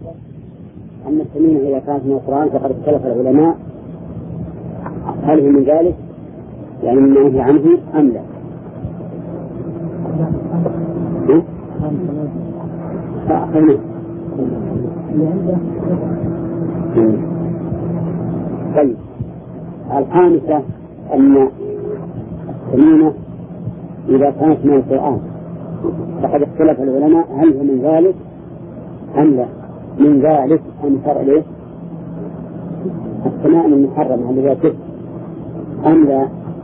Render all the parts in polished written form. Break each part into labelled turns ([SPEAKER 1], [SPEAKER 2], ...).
[SPEAKER 1] أما التميمة إذا كانت من القرآن فقد اختلف العلماء هل هو من ذلك يعني من نهي عنه أم لا؟ طيب الخامسة أن التميمة إذا كانت من القرآن فقد اختلف العلماء هل هو من ذلك أم لا؟ من ذلك أن فرع له التمائم المحرمة التي لا تكفر أم لا؟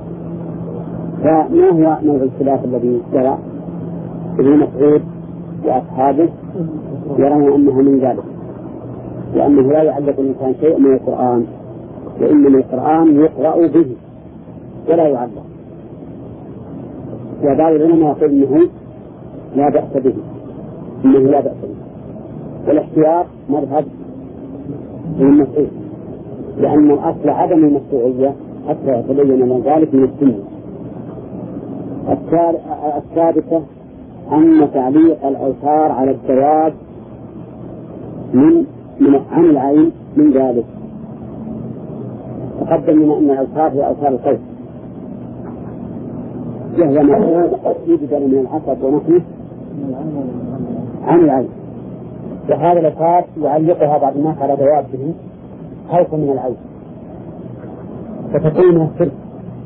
[SPEAKER 1] فما هو موضوع الخلاف الذي جرى؟ ابن مسعود وأصحابه يرون أنها من ذلك لأنه لا يعلق الإنسان شيء من القرآن وإنما القرآن يقرأ به ولا يعلق. وبعض العلماء يقول إنه لا بأس به إنه لا بأس به والاحتياط مذهب ابن مسعود لأن أصل عدم المشروعية حتى يتبين من ذلك من السنة. الثالثة أن تعليق الأوتار على الدواب عن العين من ذلك. تقدم لنا أن الأوتار هي أوتار القوس وهي ما يبدأ من العصب ونحنه عن العين وهذا الأوتار يعلقها بعض الناس على دوابهم خوفا من العين فتكون من الشرك.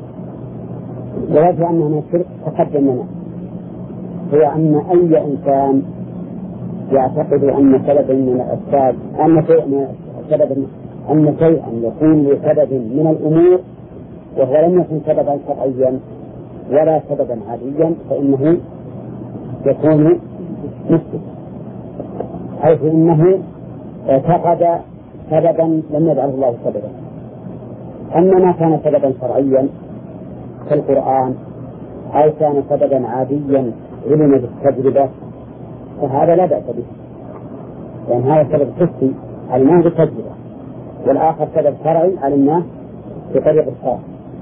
[SPEAKER 1] ووجه أنها من الشرك تقدم لنا هو أن أي إنسان يعتقد أن سببا من الأسباب أن شيئا يكون لسبب من الأمور وهو لم يكن سببا شرعيا ولا سببا عاديا فإنه يكون مشرك حيث إنه اعتقد سببا لم يجعله الله سببا. أما ما كان سببا شرعيا كالقرآن أو كان سببا عاديا علم بالتجربة فهذا لا بأس به لأن هذا سبب حسي علمناه بالتجربة والآخر سبب شرعي علمناه بطريق الشرع.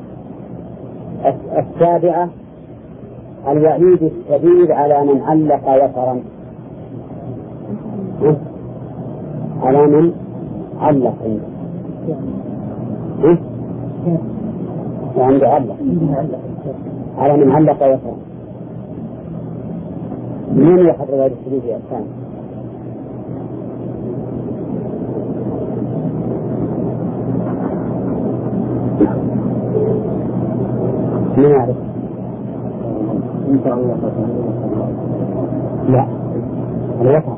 [SPEAKER 1] السابعة الوعيد الشديد على من علق وترا على من علق يعني علق على من علق وترا. من يحضر الوعيد الشديد يا أسان؟ من يعرف؟ لا الوتر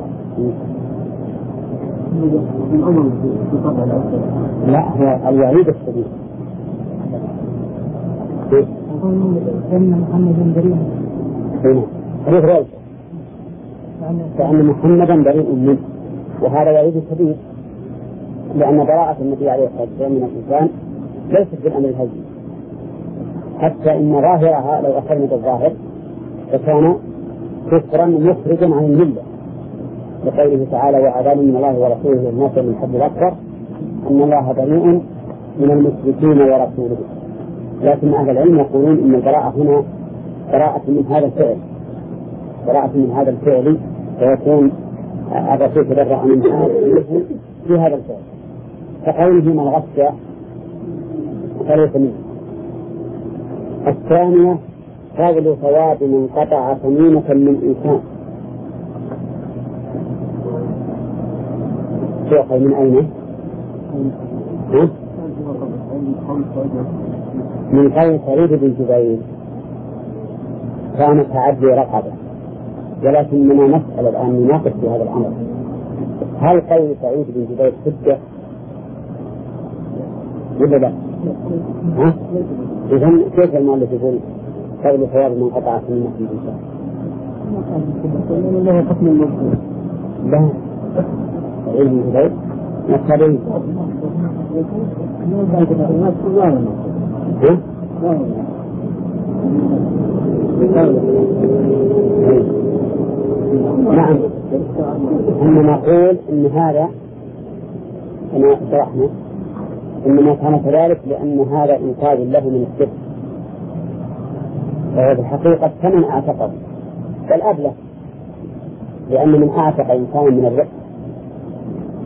[SPEAKER 1] لا هو الوعيد الشديد فأن محمدا بريء منه وهذا وعيد شديد لأن براءة النبي عليه الصلاة والسلام من الإنسان ليست بالأمر الهزلي حتى إن ظاهرها لو أخذنا بالظاهر فكان كفرا مخرجا عن الملة لقوله تعالى وعذاب من الله ورسوله للناس من حد الأكبر أن الله بريء من المشركين ورسوله. لكن أهل العلم يقولون إن البراءة هنا براءة من هذا الفعل براءة من هذا الفعل فيكون الرسول تبرأ من في هذا الفعل فقوله من غش فليس منه. الثانية فضل ثواب من قطع تميمة من إنسان تؤخذ من أين؟ من قول سعيد بن جبير كان تعدي رقبة ولكننا نسأل الآن نناقش في هذا الأمر هل قول سعيد بن جبير حجة ولا لا؟ إذن كيف المؤلف يقول قول ثواب من قطع تميمة من إنسان؟ لا سعيد بن جبير نسأل نعم أن نقول إن هذا كما شرحنا إنما كان كذلك لأن هذا إنقاذ له من الشرك وهو بالحقيقة كمن أعتقد بل أبلغ لأن من أعتق إنسان من الرق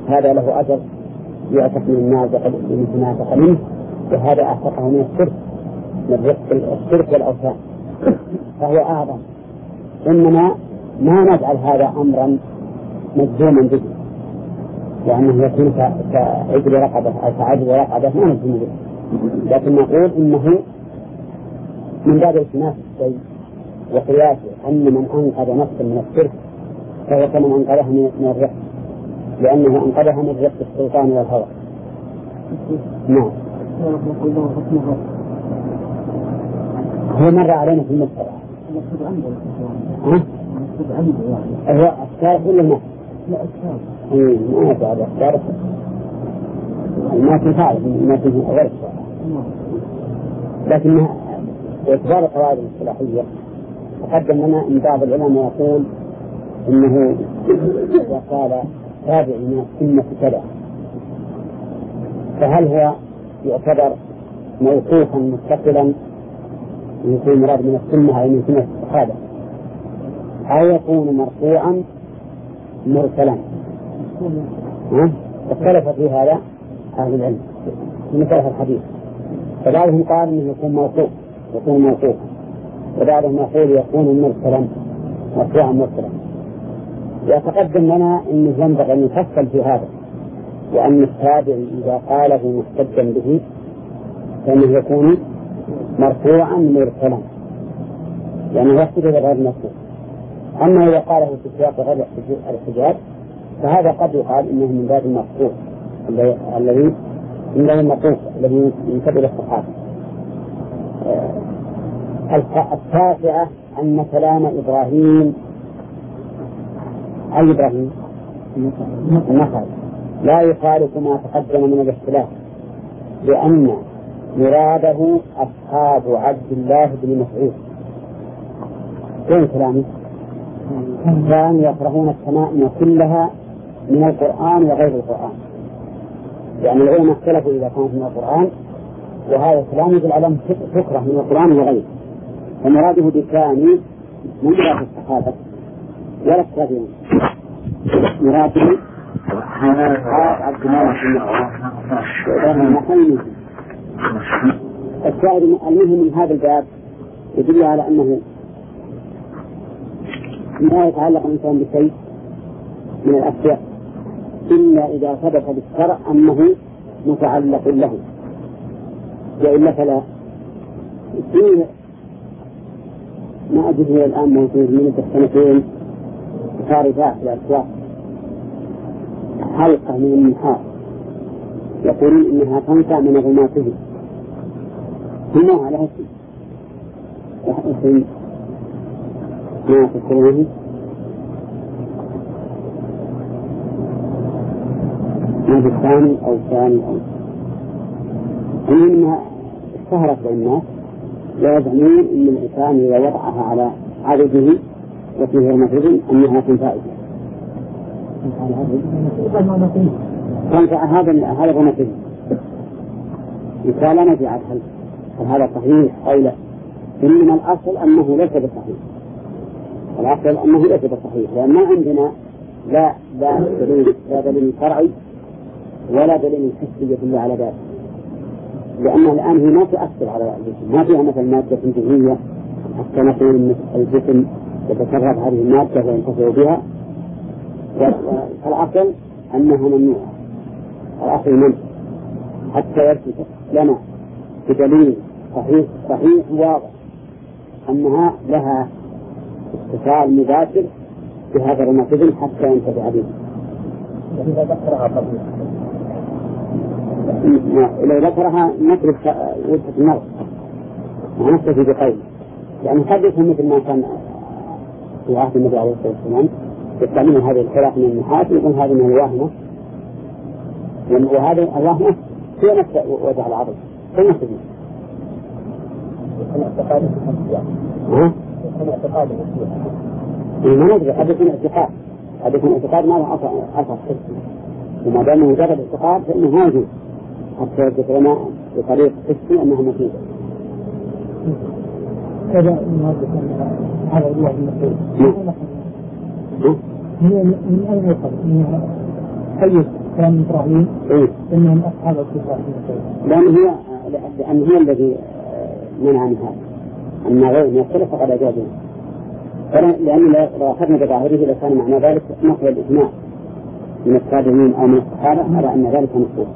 [SPEAKER 1] هذا له أجر يعتق من النار بمثل ما اعتق منه، وهذا أعتقه من الشرك، من الشرك والأوثان، فهو أعظم. إنما ما نجعل هذا أمرا مجزوما به، لأنه يكون كعجل رقبة أو كعجل رقبة ما نجزم به، لكن نقول إنه من باب التماس الشيء وقياسه أن من أنقذ نفسا من الشرك فهو كمن أنقذها من الرق، لأنه أنقذها من رق السلطان والهوى. نعم. هو مر علينا في المسألة. هو الشارف ولا الماء؟ لا الشارف. ما يفعل الشارف. الماء تفعل الماء غير الشارف. لكن باعتبار القواعد الاصطلاحية تقدم لنا أن بعض العلماء يقول إنه وقال تابع من السنة كذا، فهل هو يعتبر موقوفا متصلا يكون مراد من السنة أو من سنة الصحابة، أو يكون مرفوعا مرسلا؟ اختلف في هذا أهل العلم في مسألة الحديث، فبعضهم قال إنه يكون موقوفا، وبعضهم يقول يكون مرسلا مرفوعا مرسلا. وتقدم لنا أن ينبغي أن يفصل في هذا، وأن التابع إذا قاله محتجا به فإنه يكون مرفوعا مرسلا، يعني يقصد غير مرفوع. أما إذا قاله في سياق غير الاحتجاج فهذا قد يقال إنه من باب المقصود الذي من باب المقصود الذي ينتبه الصحابة. التاسعة أن كلام إبراهيم أي إبراهيم النخعي لا يخالف ما تقدم من الاختلاف، لأن مراده أصحاب عبد الله بن مسعود. كيف كلامه؟ كانوا يكرهون التمائم كلها من القرآن وغير القرآن، يعني العلماء اختلفوا إذا كانت من القرآن، وهذا الكلام يدل على أن تكره من القرآن وغيره، فمراده بالثاني من مراد الصحابة ولا التابعين، مراده عبد الله بن مسعود. الشاهد المهم من هذا الباب يدل على أنه لا يتعلق الإنسان بشيء من الأشياء إلا إذا ثبت بالشرع أنه متعلق له، وإلا فلا. فيه ما أجد الآن موجود من السنتين خارجات الأسواق حلقة من النحاس يقولون إنها تنفع من غماتهم، ثم على هالشيء ما تذكرونه من الثاني أو الثاني أو إنها اشتهرت بين الناس، ويزعمون إن الإنسان إذا وضعها على عدده وفيه غماتهم أنها تنفعه. تنفع هذا غماتهم إذا لا نجعل هل هذا صحيح أو لا؟ إنما الأصل أنه ليس بصحيح، الأصل أنه ليس بصحيح، لأن ما عندنا لا دليل شرعي ولا دليل حسي يدل على ذلك، لأن الآن هي ما تؤثر على الجسم، ما فيها مثل مادة جزئية حتى نقول أن الجسم يتصرف هذه المادة وينتفع بها، فالأصل أنها ممنوعة، الأصل منع حتى يثبت لنا بدليل صحيح واضح أنها لها اتصال مباشر بهذا الروماتيزم حتى ينتفع به. لو ذكرها نترك وجهة النظر ونكتفي بقوله، يعني قد يكون مثل ما كان في عهد النبي عليه الصلاة والسلام يستعملون هذه الخلاف من النحاس يقول هذه من الواهمة، وهذا الواهمة هي نفس وجه العرض في نفس الجنة. ما ندري قد يكون اعتقاد ما له أثر حسي، وما دام مجرد اعتقاد فإنه ما يجوز حتى يثبت لنا بطريق حسي أنها مفيدة.
[SPEAKER 2] هذا على الله المسؤول. هي من أين يقصد؟ أي كان إبراهيم إنهم أصحاب الكفار.
[SPEAKER 1] لأن هي الذي منع عن هذا أن غير يختلف فقد أجابه، لأن لو أخذنا بظاهره لكان معنى ذلك نقل الإجماع من التابعين أو من الصحابة على أن ذلك نصوص.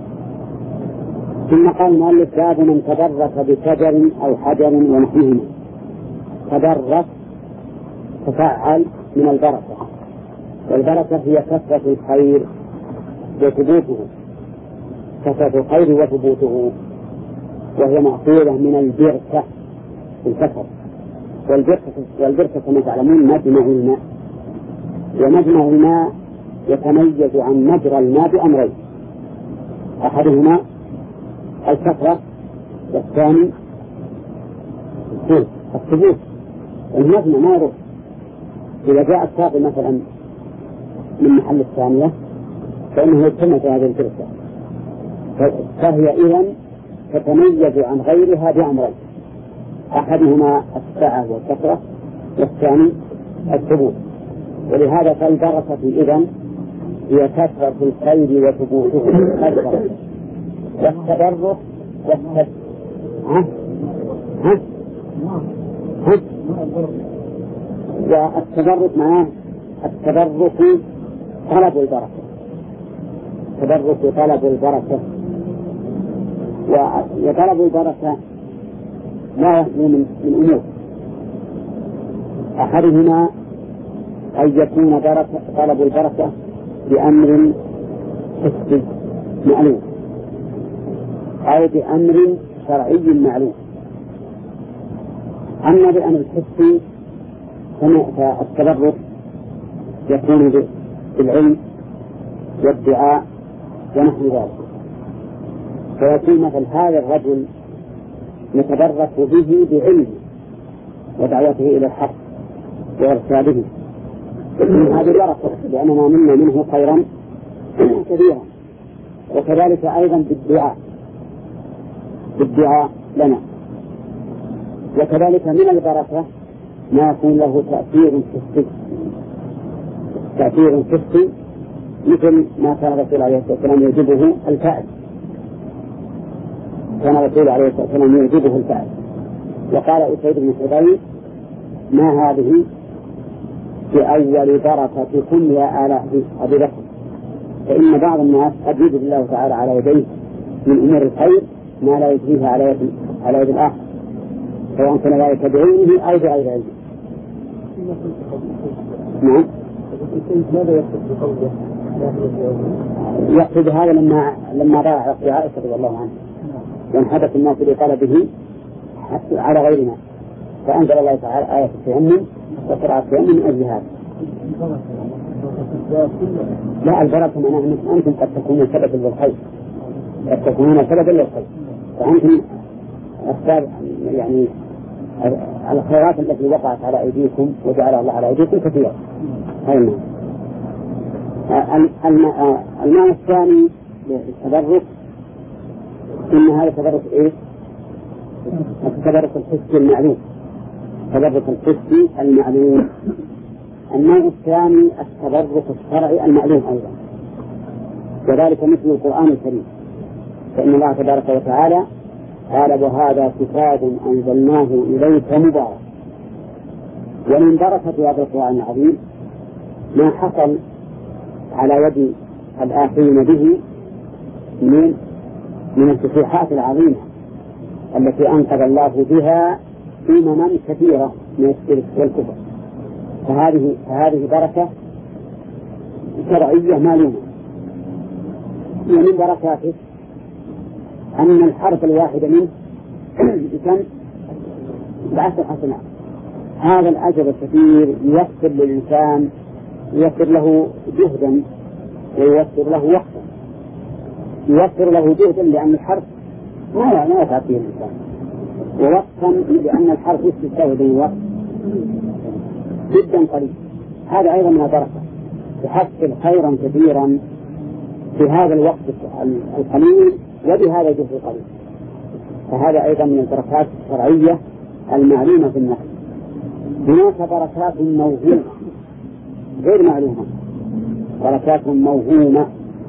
[SPEAKER 1] ثم قال المؤلف باب من تبرك بشجر أو حجر ونحوهما. تبرك تفعل من البركة، والبركة هي كثرة الخير وثبوته، كثرة الخير وثبوته، وهي مأخوذة من البركة الكثر. والبركة كما تعلمون مجمع الماء، ومجمع الماء يتميز عن مجرى الماء بأمرين: أحدهما الكثرة، والثاني الثبوت. المجمع ما يروح. إذا جاء الساقي مثلا من محل الثانية فإنه يتميز هذه البركة، فهي إذن تتميز عن غيرها بأمرين: أحدهما السعة والكثرة، والثاني الثبوت. ولهذا فالبركة إذن هي كثرة الخير وثبوته أكثر. والتبرك والتبرك معناه التبرك طلب البركة، التبرك طلب البركة. وطلب البركة لا يخلو من أمور: أحدهما أن يكون طلب البركة بأمر حسي معلوم أو بأمر شرعي معلوم. أما بأمر الحسي فالتبرك يكون بالعلم والدعاء ونحو ذلك، فيكون مثل هذا الرجل نتبرك به بعلمه ودعوته إلى الحق وإرشاده، هذه بركة لأننا منا منه خيرا كثيرا. وكذلك أيضا بالدعاء لنا. وكذلك من البركة ما يكون له تأثير حسي مثل ما كان الرسول عليه الصلاة والسلام يعجبه الفأل. كان الرسول عليه الصلاة والسلام يعجبه الفأل، وقال أسيد بن حضير: ما هذه بأول بركتكم يا آل أبي بكر، فإن بعض الناس قد يجد الله تعالى على يديه من أمور الخير ما لا يجريها على يد الآخر، سواء كان ذلك بعلمه أو بغير علمه. نعم.
[SPEAKER 2] ماذا يقصد بقوله؟
[SPEAKER 1] يقصد هذا لما ضاع عقد عائشة رضي الله عنها وانحدث الناس بطلبه على غيرنا، فأنزل الله تعالى آية التيمم وقرأ التيمم من أجل هذا. لا، البركة معناه أنتم قد تكونون سببا للخير، قد تكونون سببا للخير، فأنتم أسباب يعني الخيرات التي وقعت على أيديكم وجعلها الله على أيديكم كثيرة. هذا المعنى الثاني للتبرك إن هذا تبرك إيه؟ التبرك الحسي المعلوم، التبرك الحسي المعلوم. النوع الثاني التبرك الشرعي المعلوم أيضا، وذلك مثل القرآن الكريم، فإن الله تبارك وتعالى قال: وهذا كتاب أنزلناه إليك مبارك. ومن بركة هذا القرآن العظيم ما حصل على يد الآخرين به من الفتوحات العظيمة التي أنقذ الله بها أمما كثيرة من الشرك والكفر. فهذه بركة شرعية معلومة. ومن بركاته أن الحرف الواحد منه بكم؟ ب10 حسنات. هذا الأجر الكثير ييسر للإنسان، ييسر له جهدا وييسر له وقتا، ييسر له جهدا لأن الحرف ما يتعب فيه الإنسان، ووقتا لأن الحرف يستخدم وقت جدا قليل. هذا أيضا من البركة، يحصل خيرا كثيرا في هذا الوقت القليل وبهذا الجهد القليل. فهذا أيضا من البركات الشرعية المعلومة في النحو. هناك بركات موهومة غير معلومة، بركات موهومة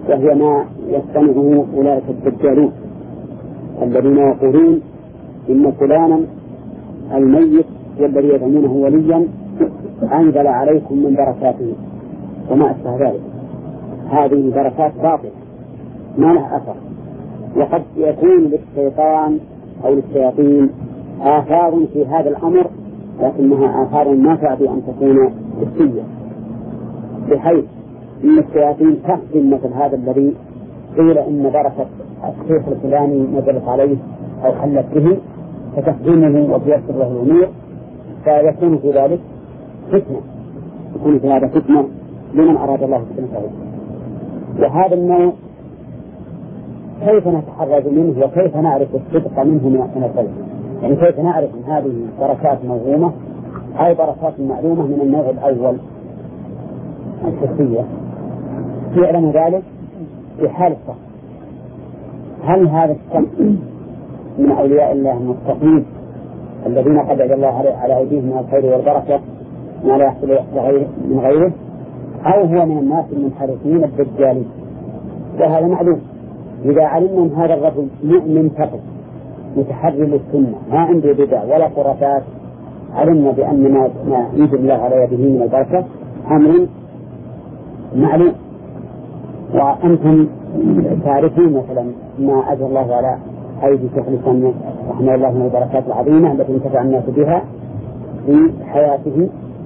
[SPEAKER 1] وهي ما يصطنعه أولئك الدجالون الذين يقولون إن فلانا الميت والذي يدعونه وليا أنزل عليكم من بركاته وما أشبه ذلك. هذه بركات باطلة ما لها أثر، وقد يكون للشيطان أو للشياطين آثار في هذا الأمر، لكنها آثار ما تعد أن تكون حسية، بحيث أن الشياطين تخدم مثل هذا الذي قيل إن بركة الشيخ الفلاني نزلت عليه أو حلت به، فتخدمه وتيسر له الأمور، فيكون في ذلك فتنة، يكون في هذا فتنة لمن أراد الله فتنته. وهذا النوع كيف نتحرز منه وكيف نعرف الصدق منه من الكذب؟ يعني كيف نعرف أن هذه بركات موهومة أو بركات معلومة من النوع الأول الحسية؟ يعلم ذلك في حال الشخص. هل هذا الشخص من أولياء الله المتقين الذين قد أجل الله على أيديهم من الخير والبركة ما لا يحصل من غيره، أو هو من الناس المنحرفين الدجالين؟ وهذا معلوم. إذا علمنا أن هذا الرجل مؤمن فقط متحرر للسنة ما عنده بدع ولا خرافات، علمنا بأن ما يجب الله على يده من البركة أمر معلوم. وأنتم تعرفون مثلا ما أجر الله على أيدي شيخ الإسلام رحمه الله من البركات العظيمة التي انتفع الناس بها في حياته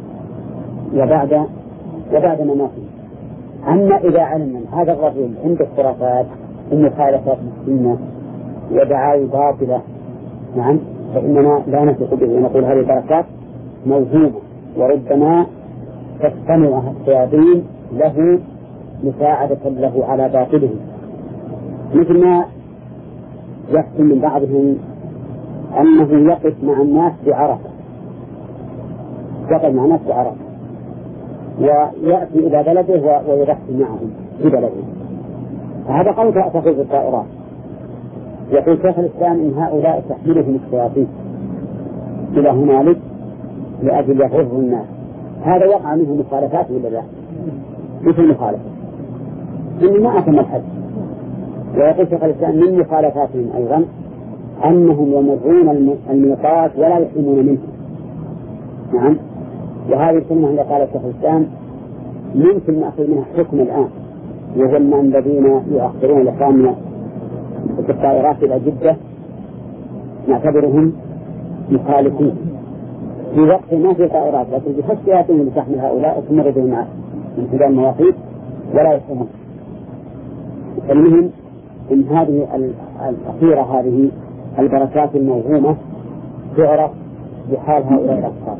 [SPEAKER 1] وبعد مماته. أما إذا علمنا هذا الرجل عنده خرافات ومخالفات للسنة ودعاوى باطلة، نعم، فإننا لا نثق به ونقول هذه البركات موهومة، وربما تستمعها الشياطين له مساعدة له على باطله، مثل ما يحصل من بعضهم أنه يقف مع الناس بعرفة، يقف مع الناس بعرفة ويأتي إلى بلده ويرحل معهم في بلده. فهذا قول تأخذ الطائرات. يقول شيخ الإسلام إن هؤلاء تحملهم الشياطين إلى هنالك لأجل يغروا الناس. هذا وقع منه مخالفات ولا لا؟ مثل مخالفة إن ما أتم الحج. ويقول شيخ الإسلام من مخالفاتهم أيضا أنهم يمرون الميقات ولا يحرمون منه. نعم، وهذه الكلمة اللي قال شيخ الإسلام ممكن نأخذ منها حكم الآن، وهم الذين يؤخرون الإقامة في الطائرات إلى جدة نعتبرهم مخالفين في وقت ما في طائرات، لكن بحسياتهم لتحمل هؤلاء وتمر بهم من خلال المواقيت ولا يحرمون. المهم إن هذه الأخيرة هذه البركات الموهومة تعرف بحال هؤلاء الأشخاص.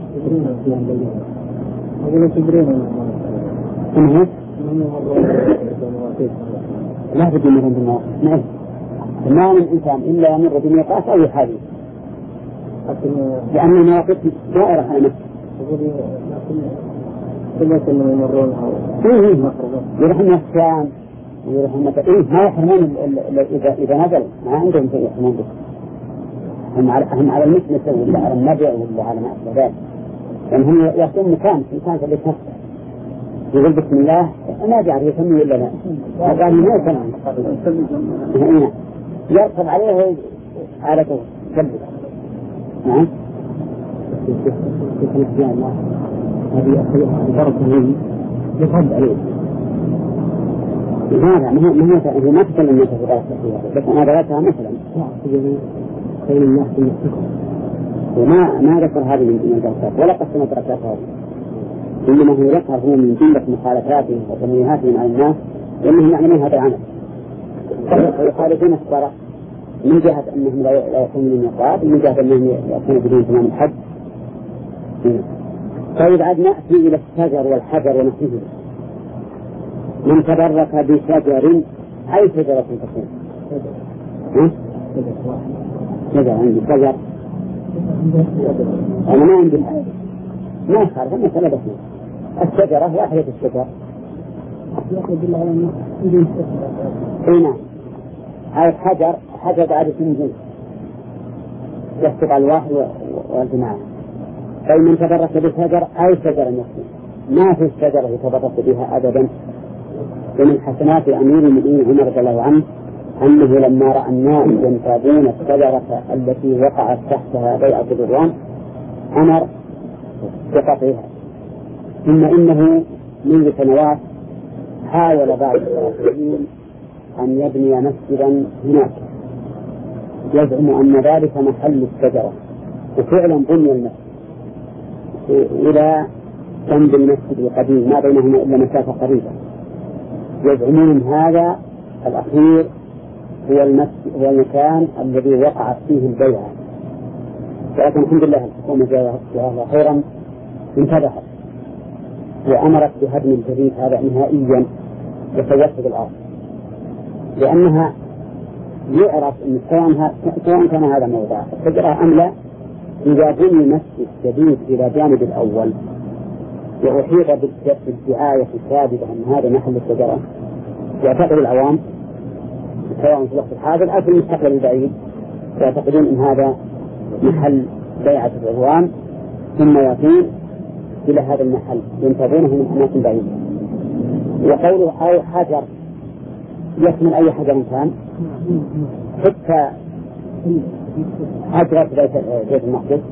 [SPEAKER 1] لا بد من المواقيت. ما من إنسان إلا يمر بميقات أو يحاذي، لأن المواقيت دائرة على نفسه. يروحون الشام ويروحون ما يحرمون إذا نزل، ما عندهم شيء يحرمون به. هم على المسلسل ولا على النبع ولا على ما أشبه ذلك، لأن هم يأتون مكان في نفسه يقول بسم الله ما جعل يسمي إلا لا، قال ما يسمي يركب عليه عادته كذب. نعم، هذه البركة هي يصب عليه. هذا ما تكلم الناس في بركة فيها، بس أنا درستها مثلا خير الناس يمسكهم، وما ذكر هذه من البركات ولا قسم بركات هذه، إنما هو ذكر هو من جملة مخالفاتهم وتنويهاتهم على الناس وأنهم يعملون هذا العمل. ويخالفون الشرع من جهة أنهم لا يكونون من النقاب، من جهة أنهم يكونون بدون تمام الحج. طيب عاد نأتي إلى الشجر والحجر ونحوه. من تبرك بشجر أي شجرة تكون؟ شجر عندي شجر أنا ما عندي ما خارج أنا ثلاثة الشجرة واحدة الشجر هنا هاي حجر بعد سنجين يسبق الواحد والجماعة. طيب من تبرك بشجر أي شجرة نفسه ما في الشجرة يتبرك بها أبدا ومن حسنات أمير المؤمنين عمر رضي الله عنه أنه لما رأى الناس ينتابون الشجرة التي وقعت تحتها بيعة الرضوان أمر بقطعها. ثم إنه منذ سنوات حاول بعض الرافضين أن يبني مسجدا هناك، يزعم أن ذلك محل الشجرة، وفعلا بني المسجد إلى جنب المسجد القديم ما بينهما إلا مسافة قريبة. يزعمون هذا الأخير هو المكان الذي وقعت فيه البيعة، ولكن الحمد لله الحكومة جاءها خيرا انتبهت وأمرت بهدم الجديد هذا نهائيا وتوسد الأرض، لأنها يعرف أن سواء كان هذا موضع الشجرة أم لا، إذا بني مسجد جديد إلى جانب الأول وأحيط بالدعاية الكاذبة أن هذا محل الشجرة، يعتقد العوام سواء في الوقت الحاضر أو في المستقبل البعيد يعتقدون أن هذا محل بيعة الرضوان، ثم يأتون إلى هذا المحل ينتظرونه من أماكن بعيدة. وقوله أو حجر يشمل أي حجر كان، حتى حجرة بيت المقدس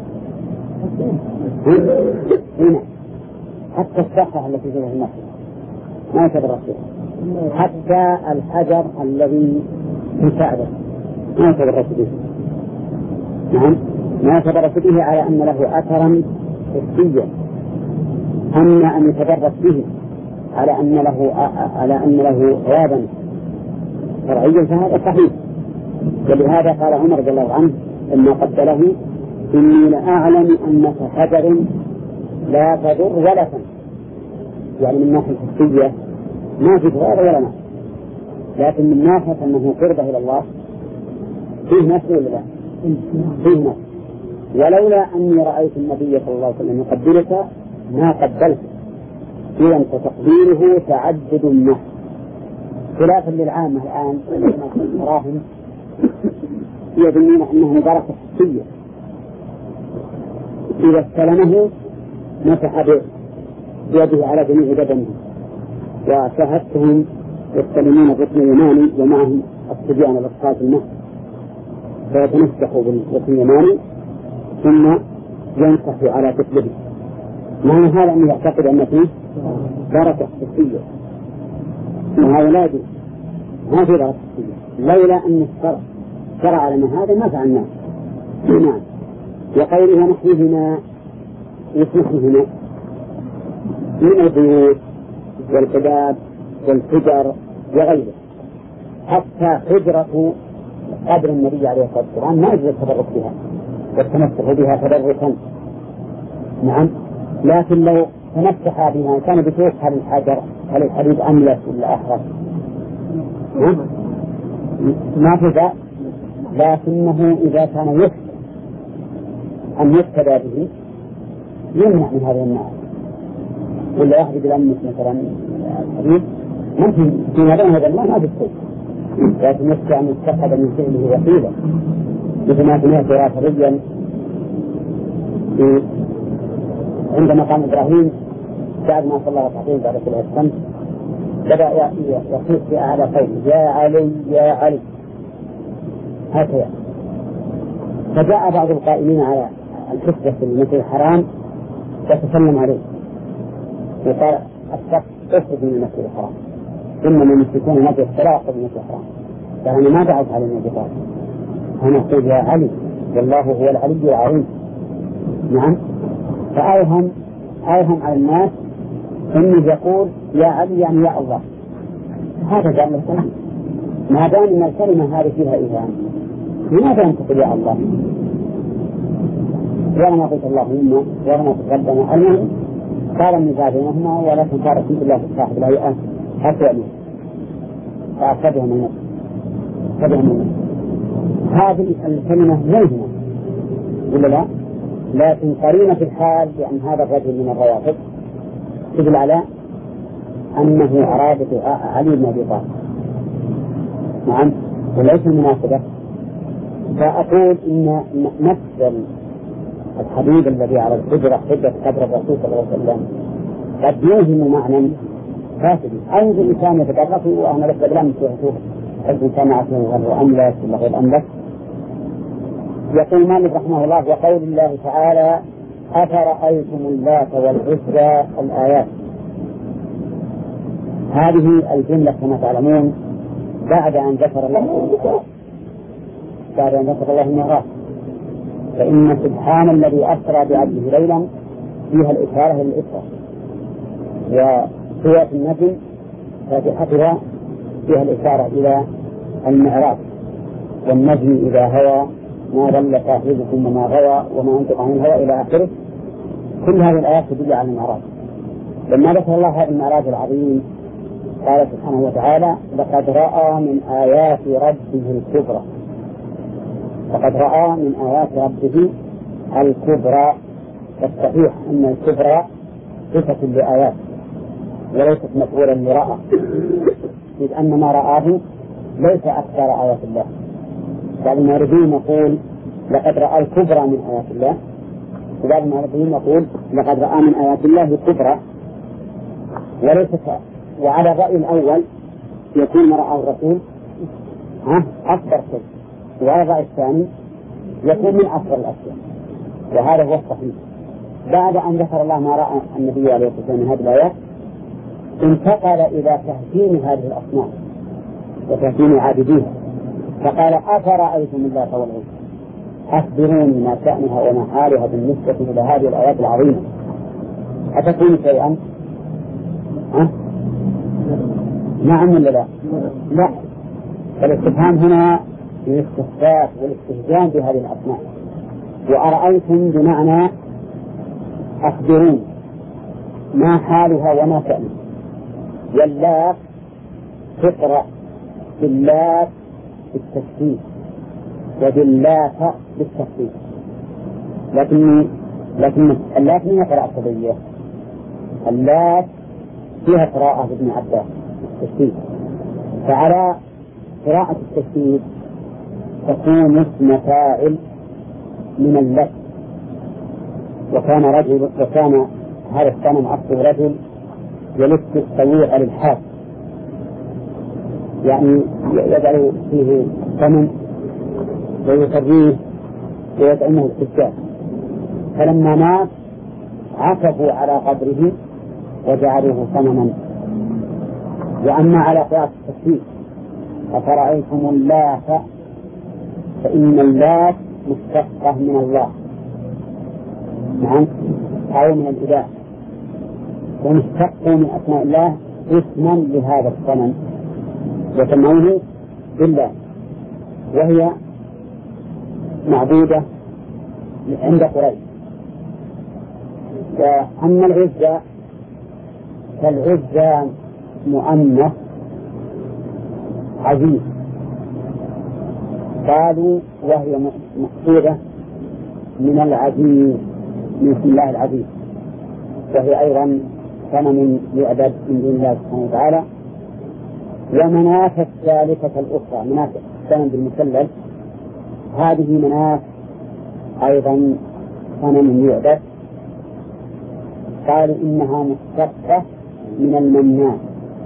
[SPEAKER 1] هنا، حتى الصخرة التي في المسجد ما يعتبر فيها، حتى الحجر الذي في كعبة ما يعتبر به. نعم، ما يعتبر به على أن له أثرا حسيا، أما أن يتدرس به على أن له ثوابا شرعيا فهذا صحيح. ولهذا قال عمر رضي الله عنه لما قبله: إني لأعلم أنك حجر لا تضر ولا تنفع، يعني من ناحية الحسية ما في ضرر ولا نفع، لكن من ناحية أنه قربه إلى الله فيه نفع ولا لا؟ فيه نفع. ولولا أني رأيت النبي صلى الله عليه وسلم يقبلك ما قبلت، إذا فتقبيله تعدد النفع، خلافا للعامة الآن نراهم يظنون أنه بركة حسية، إذا استلمه مسح بيده على جميع بدنه. وشاهدتهم يستلمون الركن اليماني ومعهم الصبيان الأطفال في النهر فيتمسحوا بالركن اليماني ثم ينصحوا على كتبه، معنى هذا أنه يعتقد أن فيه بركة حسية، وهذا لا يجوز، ما في بركة حسية، لولا أن الشرع شرع لنا هذا ما فعلناه. نعم. وقوله نحوهما يسمحهما من البيوت والقباب والحجر وغيره، حتى حجرة قبر النبي عليه الصلاة والسلام ما يجوز التبرك بها والتمسح بها تبركا. نعم، لكن لو تمسح بها كان بشوف هل الحجر هل الحديد أملس ولا أحرف ما في ذا، لكنه إذا كان يخشى أن يقتدى به يمنع من هذا النوع، ولا واحد بالأمس مثلا الحديد ممكن في هذا الماء ما بالسيء، لكن يخشى أن يستقد من فعله وحيدا، مثل ما سمعت رافضيا عند مقام إبراهيم بعد ما صلى ركعتين بعد طلوع الشمس بدأ يصيح في أعلى صوته: يا علي يا علي، هكذا. فجاء بعض القائمين على الحفظة في المسجد الحرام وتسلم عليه وقال: الشخص اخرج من المسجد الحرام، إنما المشركون نجوا الصلاة في المسجد الحرام، فأنا ما دعوت على النجاة، أنا أقول يا علي والله هو العلي العظيم. نعم. فأوهم على الناس إنه يقول يا علي يعني يا الله، هذا جعل الكلمة، ما دام أن الكلمة هذه فيها إيهام لماذا أن تقول يا الله؟ ولا ما قلت اللهم ولا ما قلت ربنا. المهم قال النزاع بينهما، ولكن قال الحمد لله صاحب الهيئة أسوأ منه فأخذهم من هذه الكلمة مهمة ولا لا؟ لكن قرينة في الحال بأن هذا الرجل من الروافض تدل على أنه أراد علي بن أبي طالب. نعم، وليس المناسبة. فأقول إن نفس الحديث الذي على الحجرة حجة قبر الرسول صلى الله عليه وسلم قد يوهم معنى فاسد. أو الإنسان يتقرف وأنا بس أبلام شوف الإنسان عشان غير أملك ولا غير أملك. يقول مالك رحمه الله وقول الله تعالى أفرأيتم اللات والعزى الآيات. هذه الجملة كما تعلمون بعد أن ذكر الله المعراج، فإن سبحان الذي أسرى بعبده ليلا فيها الإشارة للإسراء، وسورة النجم فاتحتها فيها الإشارة إلى المعراج، والنجم إذا هوى ما ضل صاحبكم وما غوى وما ينطق عن الهوى إلى آخره. كل هذه الآيات تدل على المعراج. لما ذكر الله هذا المعراج العظيم قال سبحانه وتعالى لقد رأى من آيات ربه الكبرى. لقد رأى من آيات ربه الكبرى. الصحيح أن الكبرى صفة لآيات وليست مفعولا لرأى، إذ أن ما رآه ليس أكثر آيات الله. بعض المعرفين يقول لقد رأى الكبرى من آيات الله، وبعض المعرفين يقول لقد رأى من آيات الله الكبرى وليس. وعلى الرأي الأول يكون ما رأى الرسول أكبر شيء، وعلى الرأي الثاني يكون من أكبر الأشياء، وهذا هو الصحيح. بعد أن ذكر الله ما رأى النبي عليه الصلاة والسلام من هذه الآيات انتقل إلى تهجين هذه الأصنام وتهجين عابديها، فقال أفرأيتم اللات والعزى أخبروني ما شأنها وما حالها بالنسبة إلى هذه الآيات العظيمة، أتكون شيئا؟ نعم ولا لا؟ لا. فالاستفهام هنا للاستخفاف والاستهزاء بهذه الأصنام. وأرأيتم بمعنى أخبرون ما حالها وما شأنها. واللات تقرأ باللات بالتشديد وباللات بالتخفيف، لكن اللات من قراءة صبية. اللات فيها قراءة ابن عباس التشديد، فعلى قراءة التشديد تكون اسم فاعل من اللت. وكان هذا الصنم أصله رجل يلف السويق للحاج، يعني يجعل فيه الصنم ويسريه ويدعمه السجاد، فلما مات عكفوا على قبره وجعلوه صنما. وأما على قراءة التشديد أفرأيتم اللات، فإن اللات مشتقة من الله، نعم، أو من الإله، ومشتق من أسماء الله اسما لهذا الصنم وسموه بالله، وهي معبودة عند قريش. وأما العزى فالعزى مؤنث عزيز، قالوا وهي مأخوذة من العزيز، من اسم الله العزيز، وهي أيضا صنم لعباد من دون الله سبحانه وتعالى. ومناة الثالثة الأخرى، مناة الصنم بالمثلث، هذه مناة أيضا صنم يعبد، قالوا إنها مشتقة من المنان،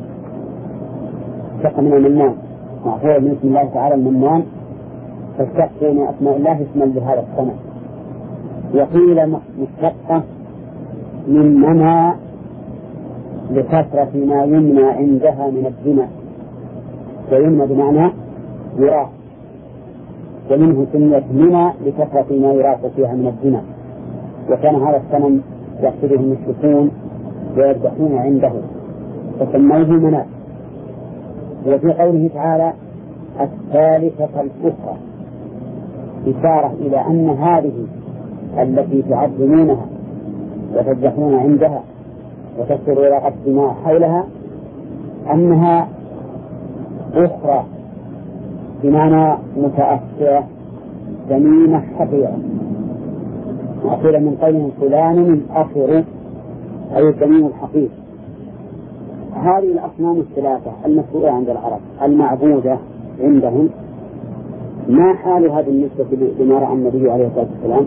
[SPEAKER 1] مشتقة من المنان، معفوة من اسم الله تعالى المنان، فاشتقوا من أسماء الله اسما لهذا الصنم. وقيل مشتقة من منى لكثرة ما يمنى عندها من الزنا، ويمنى بمعنى يراق، ومنه سميت منى لكثرة ما يراق فيها من الزنا. وكان هذا الصنم يقصده المشركون ويذبحون عنده فسموه منى. وفي قوله تعالى الثالثة الأخرى إشارة إلى أن هذه التي تعظمونها وتذبحون عندها وتكثر إلى قتل ما حولها أنها أخرى بمعنى متأثرة ثمينة حقيرة، وقيل من قوله فلان الأخر أي الثمين الحقير. هذه الأصنام الثلاثة المشهورة عند العرب المعبودة عندهم، ما حالها بالنسبة لما رأى النبي عليه الصلاة والسلام؟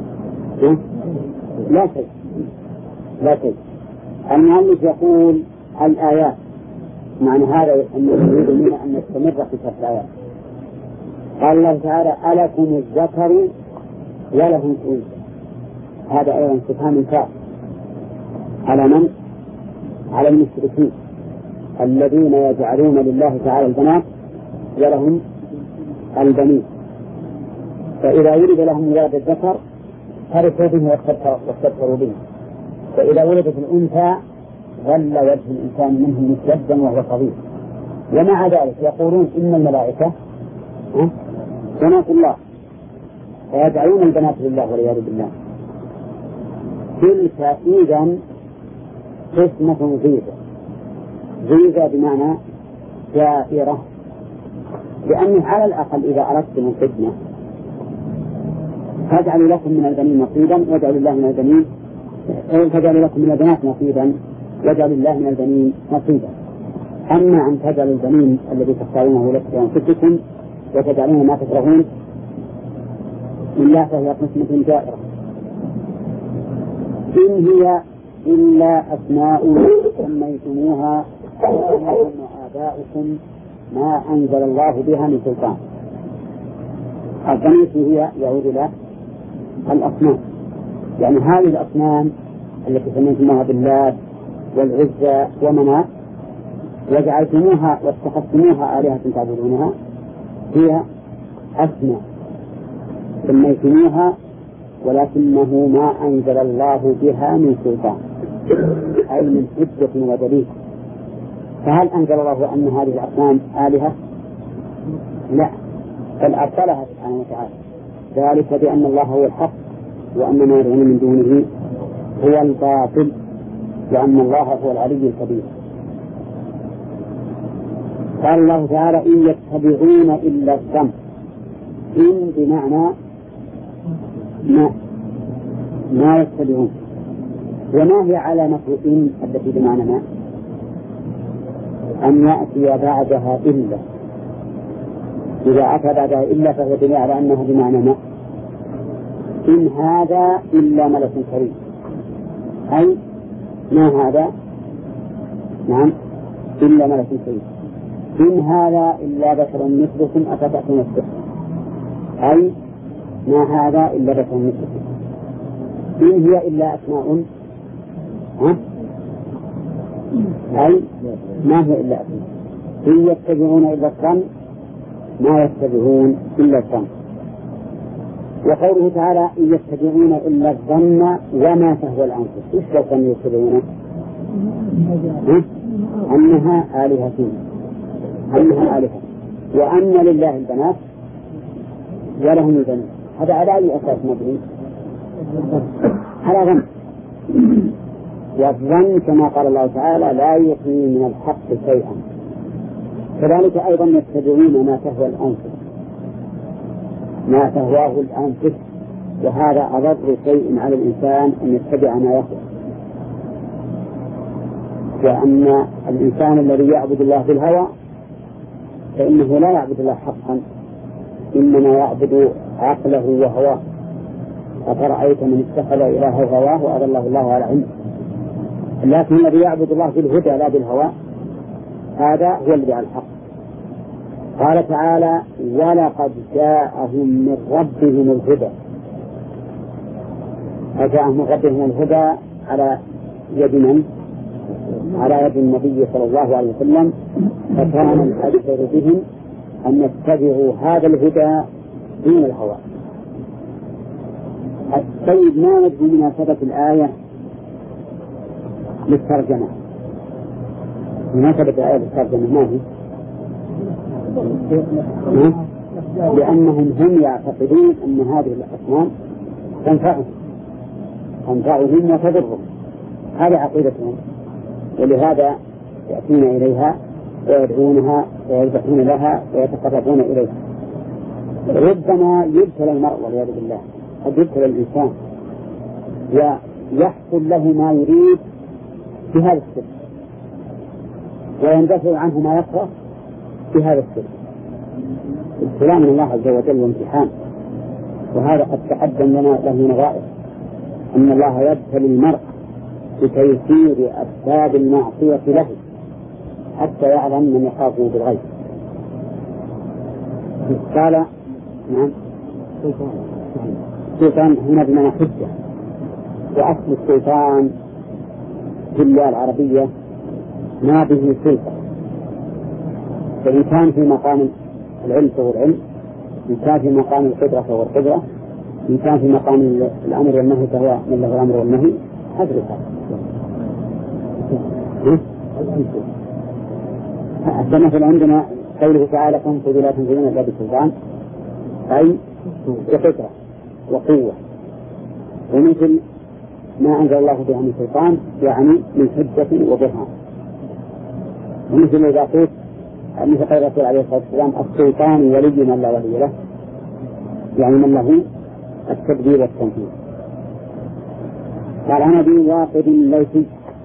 [SPEAKER 1] لا شيء. المؤلف يقول الآيات، معنى هذا أن يريد منا أن نستمر في شرح الآيات. قال الله تعالى ألكم الذكر وله الأنثى، هذا أيضا استفهام إنكار على من؟ على المشركين الذين يجعلون لله تعالى البنات ولهم البنين، فإذا ولد لهم ولد الذكر فرحوا به واستكبروا به، فإذا ولدت الأنثى ظل وجه الإنسان منهم مسودا وهو صغير. ومع ذلك يقولون إن الملائكة بنات الله، فيجعلون البنات لله والعياذ بالله. تلك إذن قسمة ضيزة بمعنى جائرة، لأنه على الأقل إذا أردتم الفتنة فاجعلوا لكم من البنين نصيبا واجعلوا الله من البنين، فاجعلوا لكم من البنات نصيبا واجعلوا الله من البنين نصيبا. أما أن تجعلوا البنين الذي تختارونه لكم لأنفسكم وتجعلون ما تكرهون إلا فهي قسمة جائرة. إن هي إلا أسماء سميتموها أنتم وآباؤكم ما أنزل الله بها من سلطان. الضمير هي يعود إلى الأصنام، يعني هذه الأصنام التي سميتموها بالله والعزى ومناة وجعلتموها واتخذتموها آلهة تعبدونها هي أسماء سميتموها ولكنه ما أنزل الله بها من سلطان، أي من حجة ودليل. فهل أنزل الله أن هذه الأصنام آلهة؟ لا، بل أبطلها سبحانه وتعالى، ذلك بأن الله هو الحق وأن ما يدعون من دونه هو الباطل وأن الله هو العلي الكبير. قال الله تعالى إن يتبعون إلا الظن، إن بمعنى ما يتبعون. وما هي علامة إن التي بمعنى ما؟ أن يأتي بعدها إلا، إذا أتى بعدها إلا فهو دليل على أنه بمعنى ما. إن هذا إلا ملك كريم، أي ما هذا نعم إلا ملك كريم. إن هذا إلا بشر مثلكم أفتأتون السحر، أي ما هذا إلا بشر مثلكم. إن هي إلا أسماء أي ما هي إلا أسماء. إن يتبعون إلا الظن ما يتبعون إلا الظن. وقوله تعالى إن يتبعون إلا الظن وما تهوى الأنفس، إيش لو كانوا يتبعونه؟ أنها آلهة، أنها آلهة، وأن لله البنات ولهم البنات. هذا على أي أساس مبني؟ على ظن، والظن كما قال الله تعالى لا يغني من الحق شيئا. كذلك أيضا يتبعون ما تهوى الأنفس، ما تهواه الأنفس، وهذا أضر شيء على الإنسان أن يتبع ما يهوى. وأن الإنسان الذي يعبد الله بالهوى فإنه لا يعبد الله حقا، إنما يعبد عقله وهواه. أفرأيت من اتخذ إلهه هواه وأضله الله على علم. لكن الذي يعبد الله بالهدى لا بالهوى هذا هو الذي على الحق. قال تعالى ولقد جاءهم من ربهم الهدى، فجاءهم من ربهم الهدى على يد من؟ على يد النبي صلى الله عليه وسلم، فكان الأكثر بهم أن يتبعوا هذا الهدى دون الهوى. السيد ما ندري مناسبة الآية للترجمة، مناسبة الآية للترجمة ما هي؟ لأنهم هم يعتقدون أن هذه الأصنام تنفعهم وتضرهم، هذه عقيدتهم، ولهذا يأتون إليها ويدعونها ويذبحون لها ويتقربون إليها. ربما يبتلى المرء والعياذ بالله، قد يبتلى الإنسان ويحصل له ما يريد بهذا السر ويندفع عنه ما يكره بهذا السر. ابتلاء من الله عز وجل وامتحان، وهذا قد تقدم لنا له نظائر أن الله يبتلي المرء بتيسير أسباب المعصية له حتى يعلم من يخافه بالغيب. قال نعم الشيطان هنا بمعنى حجة، وأصل الشيطان في اللغة العربية ما به سلطة، فإن كان في مقام العلم فهو العلم، إن كان في مقام القدرة فهو القدرة، إن كان في مقام الأمر والنهي فهو من له الأمر والنهي. أدرك هذا مثلا عندنا قوله تعالى فانفذوا لا تنفذون إلا بسلطان، أي بقدرة وقوة، ومثل ما أنزل الله بها من سلطان يعني من حجة وبرهان. ومثل إذا قلت مثل قول الرسول عليه الصلاة والسلام السلطان ولي من لا ولي له، يعني من له التدبير والتنفيذ. قال عن أبي واقد الليثي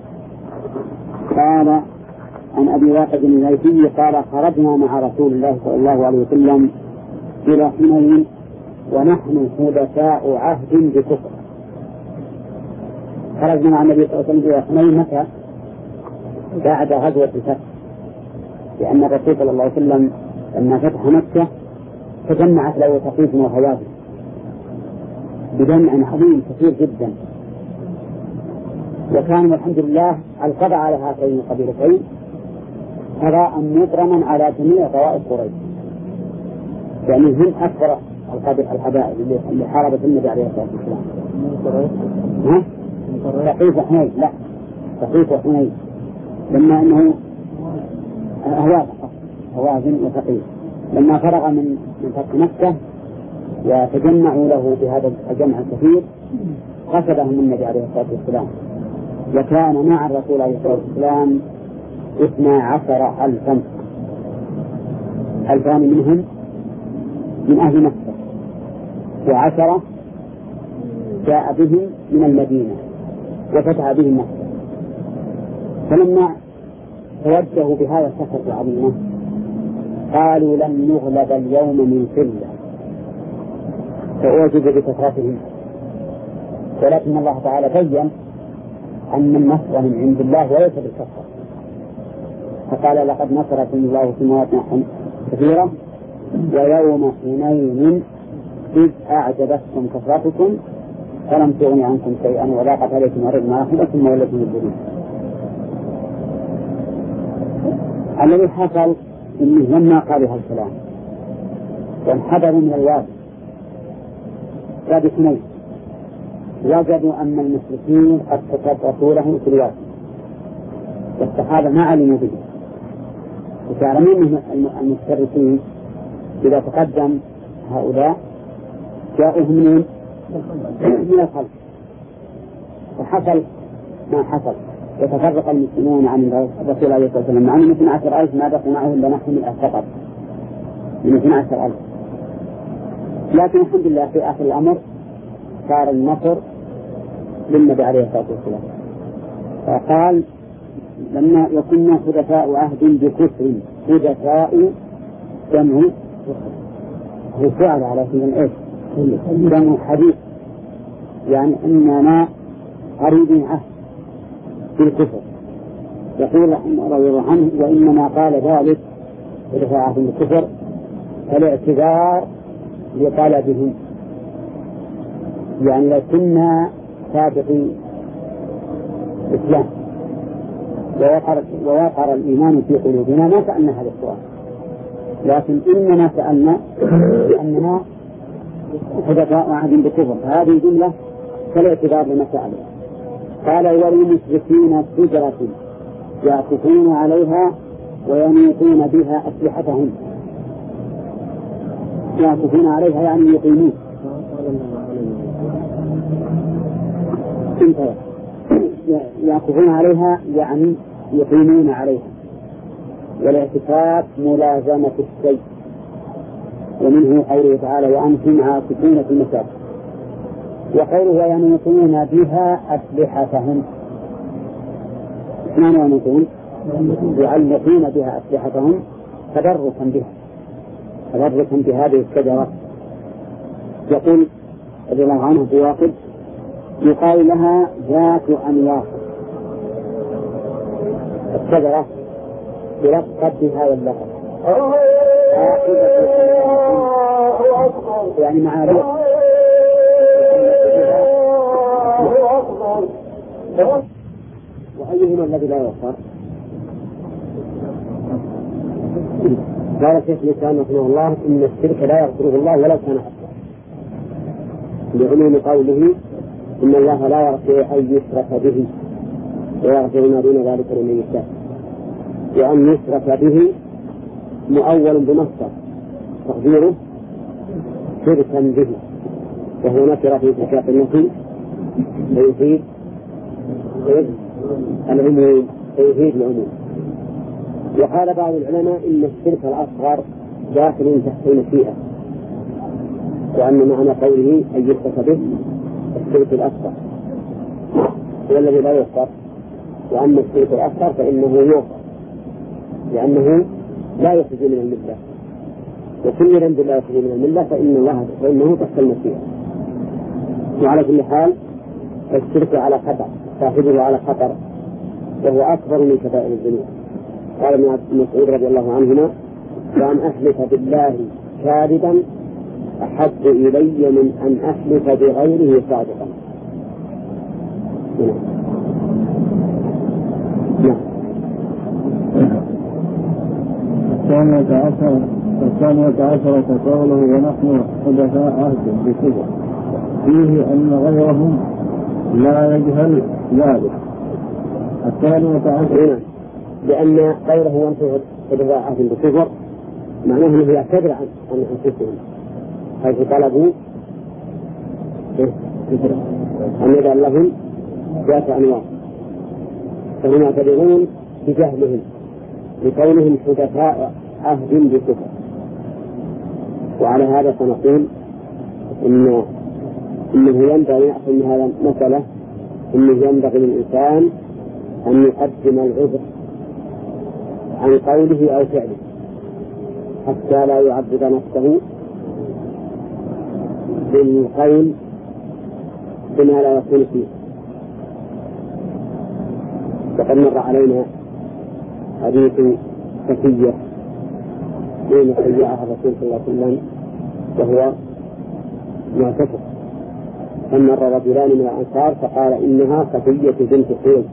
[SPEAKER 1] قال عن أبي واقد الليثي قال خرجنا مع رسول الله صلى الله عليه وسلم إلى حنين ونحن حدثاء عهد بكفر. خرجنا مع النبي صلى الله عليه وسلم إلى حنين متى؟ بعد غزوة الفتح، لأن الرسول صلى الله عليه وسلم لما فتح مكة تجمعت له ثقيف وهوازن بجمع عظيم كثير جدا، وكان والحمد لله القضاء على هاتين القبيلتين قضاء مبرما على جميع طوائف قريش، يعني هم أكبر القبائل اللي حاربت النبي عليه الصلاة والسلام. ثقيف وحنين، لا ثقيف وحنين، لما أنه هوازن وثقيف لما فرغ من فتح مكة وتجمعوا له بهذا الجمع الكثير قصدهم النبي عليه الصلاة والسلام، وكان مع الرسول عليه الصلاة والسلام 12,000 ألفان منهم من أهل مكة، و10 جاء بهم من المدينة وفتح بهم مكة. فلما توجهوا بهذا السفر العظيم قالوا لن نغلب اليوم من قلة، فأعجب بكثرتهم، ولكن الله تعالى بين أن النصر من عند الله وليس بالكثرة، فقال لقد نصركم الله في مواطن كثيرة ويوم حنين إذ أعجبتكم كثرتكم فلم تغن عنكم شيئا وضاقت عليكم الأرض بما رحبت ثم وليتم مدبرين. الذي حصل إنه لما قالوا هذا الكلام وانحدروا من الوادي وادي حنين وجدوا أن المشركين قد تكبروا له في الوادي، والصحابة ما علموا به، وتعلمون المشركين إذا تقدم هؤلاء جاءوهم من الخلف، فحصل ما حصل، وتفرق المسلمون عن الرسول عليه الصلاة والسلام، عن 12,000 ما بقي معه إلا نحن من فقط من 12,000. لكن الحمد لله في آخر الأمر صار النصر للنبي عليه الصلاة والسلام، فقال لما يكون حدثاء عهد بكفر، حدثاء جمع هو فعل على سبيل ايش؟ جمع حديث، يعني اننا قريبين عهد بالكفر. يقول رحمه الله عنه وانما قال ذلك حدثاء عهد بالكفر فالاعتذار لطلبهم، يعني لو كنا سابقين الإسلام ووقر الإيمان في قلوبنا ما سألنا هذا السؤال، لكن إننا سألنا لأننا حدثاء عهد بكفر، هذه جملة كالاعتذار لما سألوا. قال وللمشركين شجرة يعكفون عليها وينيطون بها أسلحتهم، يعكفون عليها يعني يقيمون، يعكفون عليها يعني يقيمون عليها، والاعتكاف ملازمة الشيء، ومنه قوله تعالى وأنتم عاكفون في المساجد، وقوله ينيطون بها أسلحتهم، ما ينيطون؟ يعلقون بها أسلحتهم تبركا بها، تبركا بهذه الشجرة. يقول رضي الله عنه في واقد يقال لها ذات أنواط، الشجرة بلقبها واللقب يعني معارف وأيهما الذي لا يغفر؟ قال شيخ الإسلام رحمه الله إن الشرك لا يغفره الله ولو كان حقا، لعموم قوله إن الله لا يغفر أن يشرك به ويغفر ما دون ذلك لمن يشاء، وأن يشرك به مؤول بمصدر تقديره شركا به، وهو نكر في سياق النفي فيفيد العموم فيفيد العموم. وقال بعض العلماء إن الشرك الأصغر داخل تحت المشيئة، وأن معنى قوله أن يشرك به الشرك الأصغر هو الذي لا يغفر، وأما الشرك الأصغر فإنه يغفر لأنه لا يخرج من الملة، وكل ذنب لا يخرج من الملة فإنه تحت المشيئة. وعلى كل حال الشرك على خطر، صاحبه على خطر، وهو أكبر من كبائر الذنوب. قال ابن مسعود رضي الله عنهما وأن أحلف بالله كاذبا أحب إلي من أن أحلف بغيره صادقا.
[SPEAKER 2] الثانية عشرة قوله ونحن حدثاء عهد بكبر، فيه أن غيرهم لا يجهل ذلك. الثانية عشرة
[SPEAKER 1] لأن غيره وانتهى حدثاء عهد بكبر معناه أنه يعتذر عن أنفسهم، حيث طلبوا أن يجعل لهم ذات أنواع، فهم يعتذرون بجهلهم لكونهم حدثاء عهد بكفر. وعلى هذا سنقول إنه ينبغي نأخذ من هذا المسألة إنه ينبغي للإنسان أن يقدم العذر عن قوله أو فعله حتى لا يعذب نفسه بالقول بما لا يكون فيه. وقد مر علينا حديث سفية بين سيئها الرسول صلى الله عليه وسلم وهو معتكف، فمر رجلان من الأنصار فقال إنها سفية بنت حيي،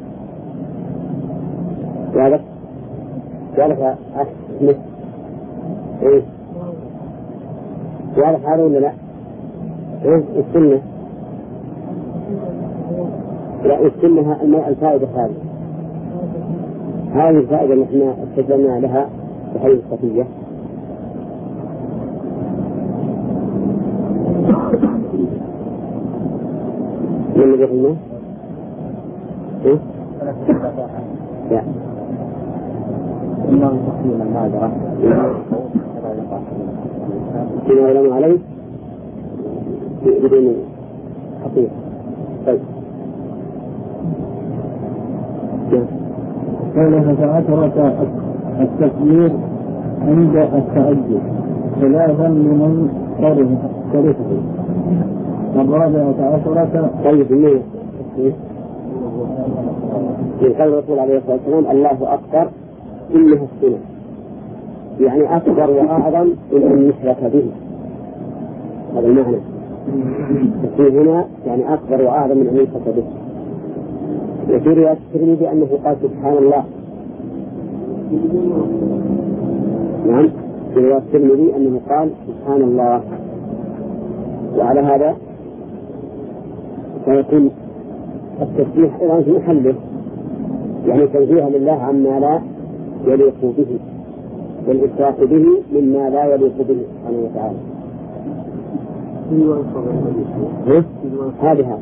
[SPEAKER 1] وعرف اسمه ايه؟ وعرف هذا ولا لا؟ ايه السنة؟ لا السنة الفائدة هذه الفائدة اللي احنا استدلنا لها بحيث الصفية. من اللي قلنا؟ ايه؟ لا
[SPEAKER 2] إنه تقييم المعذرة
[SPEAKER 1] فيما يعلم عليه بدون حقيقة. طيب
[SPEAKER 2] ثالثة عشرة التكبير عند التعجب خلافا لمن كرهه. الرابعة عشرة
[SPEAKER 1] طيب من قول الرسول عليه الصلاة والسلام الله أكبر إنها السنة، يعني أكبر وأعظم من أن يشرك به، هذا المعنى. في هنا يعني أكبر وأعظم من أن يشرك به. وفي رواية الترمذي أنه قال سبحان الله. نعم في رواية الترمذي أنه قال سبحان الله. وعلى هذا فيكون التسبيح أيضا في محله، يعني تنزيها لله عما لا يليق به والإشراك به مما لا يليق به سبحانه وتعالى. هذه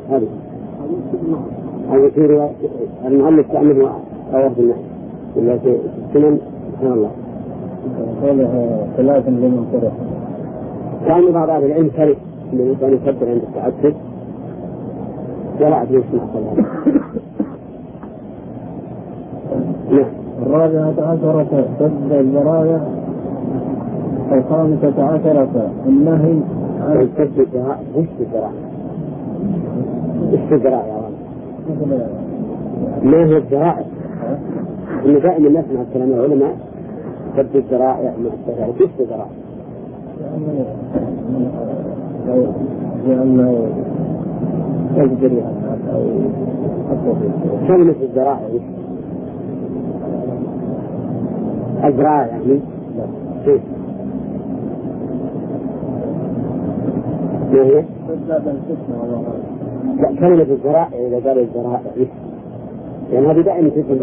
[SPEAKER 1] في رواية المؤلف كأنه رواه في النحو ولا في السنن. سبحان الله.
[SPEAKER 2] ثلاث لمن كره.
[SPEAKER 1] كان بعض أهل العلم كره أن الإنسان يكبر عند التعجب ولا أدري اسمه هذا. نعم.
[SPEAKER 2] الرابعة عشرة سد الذرائع. الخامسة عشرة النهي عن
[SPEAKER 1] سد الذرائع. وش الذرائع؟ ما هي الذرائع؟ إن دائما نسمع كلام العلماء سد الذرائع مع التجارب. كيف الذرائع؟
[SPEAKER 2] لأنه يجري الناس أو
[SPEAKER 1] كلمة الذرائع أذراع يعني كيف؟ ما هي؟ لا كلمة الذرائع إذا قال الذرائع يعني هذه دائما تكون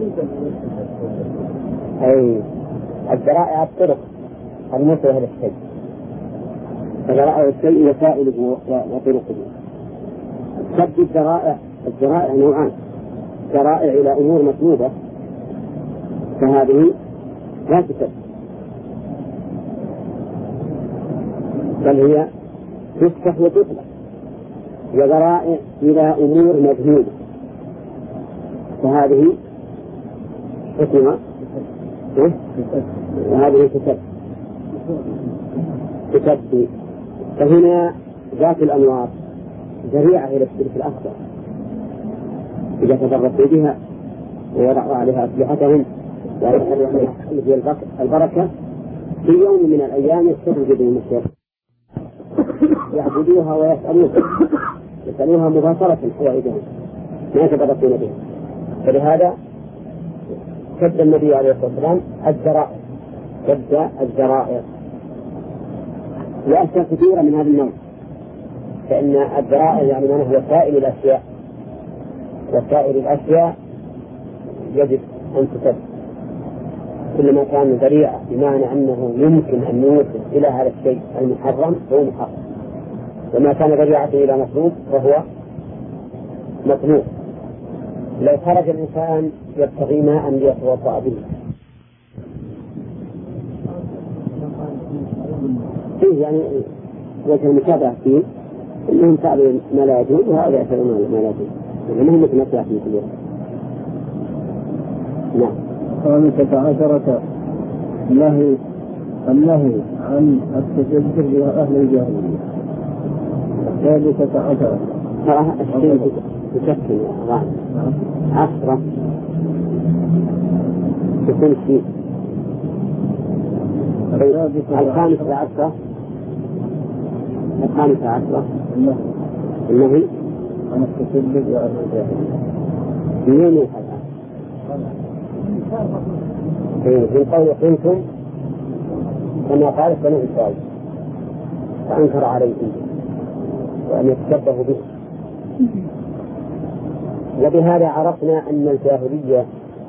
[SPEAKER 1] أي الذرائع الطرق الموصلة للشيء. الذرائع الشيء وسائله وطرقه. سد الذرائع نوعان: ذرائع إلى أمور مطلوبة فهذه لا تسد، بل هي تفتح وتطلق. وذرائع إلى أمور مذمومة فهذه حكمة وهذه تسد. فهنا ذات الأنوار ذريعة إلى الشرك الأكبر إذا تدرسوا بها ووضعوا عليها أسلحتهم ويحرقوا البركة في يوم من الأيام يستخرج بهم الشرك يعبدوها ويسألوها مباشرة حوائجهم ما يتبركون بها. فلهذا سد النبي عليه الصلاة والسلام الذرائع وأشياء كثيرة من هذا النوع. فإن الذرائع يعني من هو وسائل الأشياء يجب أن تسد. كل ما كان ذريعة بمعنى أنه يمكن أن يوصل إلى هذا الشيء المحرم هو محرم، وما كان ذريعة إلى مطلوب فهو مطلوب. لو خرج الإنسان يبتغي ماء ليتوضأ به فيه يعني وجه المشابهة فيه إنهم فعلوا ما لا يجوز وهذا يفعلون ما لا يجوز، يعني هم متمتع في كل يوم. نعم.
[SPEAKER 2] 15 النهي عن التشبه بأهل الجاهلية. 16
[SPEAKER 1] الشيء تشكل عشرة تكون شيء. 15 النهي
[SPEAKER 2] عن التشبه بأهل الجاهلية.
[SPEAKER 1] منين في قول قلتم كما قال بنو إسرائيل فأنكر عليهم وأن يتشبهوا به. وبهذا عرفنا أن الجاهلية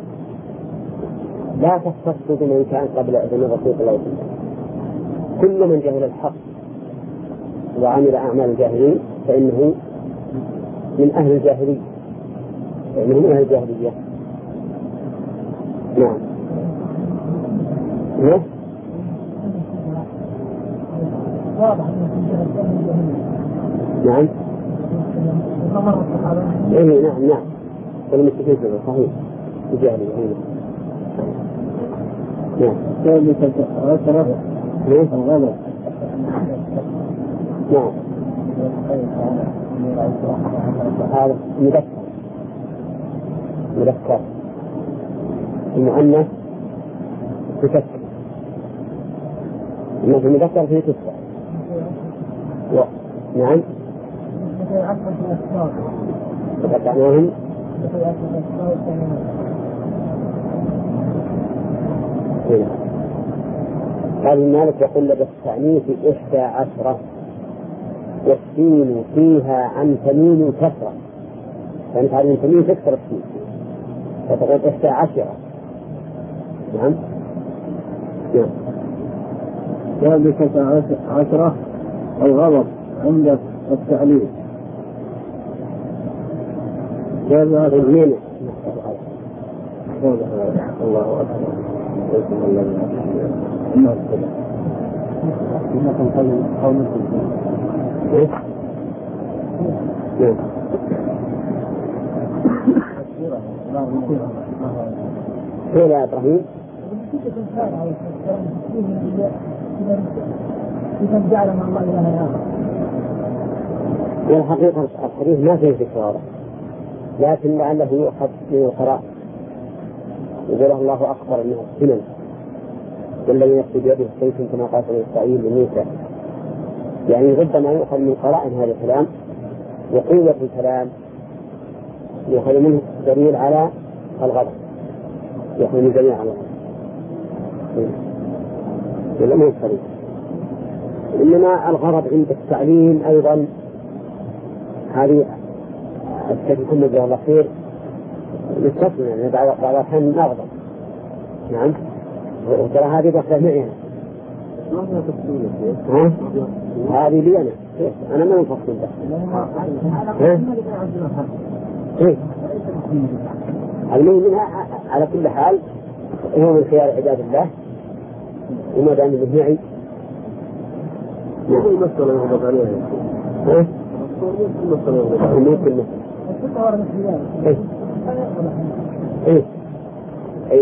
[SPEAKER 1] لا تختص بمن كان قبل إذن الرسول صلى الله عليه وسلم. كل من جهل الحق وعمل أعمال الجاهلين فإنه من أهل الجاهلية. نعم. نعم. نعم. والمسلمين صحيح الجاهلية. نعم.
[SPEAKER 2] 17 الغضب.
[SPEAKER 1] نعم. هذا مذكر المؤنث تكسر، إنه المذكر فيه تكسر. نعم. فتعناهم قال مالك يقول لك التعنيف 11 والسين فيها عن تميم كسرة، فأنت عن تميم تكسر السين فتقول 11. نعم.
[SPEAKER 2] 17 الغضب عند التعليل.
[SPEAKER 1] هذا المين.
[SPEAKER 2] الله أكبر.
[SPEAKER 1] قول يا إبراهيم. والحقيقة الحديث ما فيه تكرار، لكن لعله يؤخذ من القراء يقول الله أكبر أنها السنن والذي نفسي بيده السيف كما قال إسرائيل لموسى. يعني ربما يؤخذ من قرائن هذا الكلام وقوة الكلام يؤخذ منه دليل على الغضب، يؤخذ من دليل على الغضب ولا مو صريح. إنما الغضب عند التعليم أيضا هذه التي كنا بها الله خير نستثنى، يعني بعض الأحيان نغضب. نعم وترى هذه دخلت معي هذه لي أنا ما نفصل ده المهم منها على كل حال هو من خيار عباد الله وما دام به معي.
[SPEAKER 2] يقول مسألة يغضب عليها
[SPEAKER 1] ممكن أي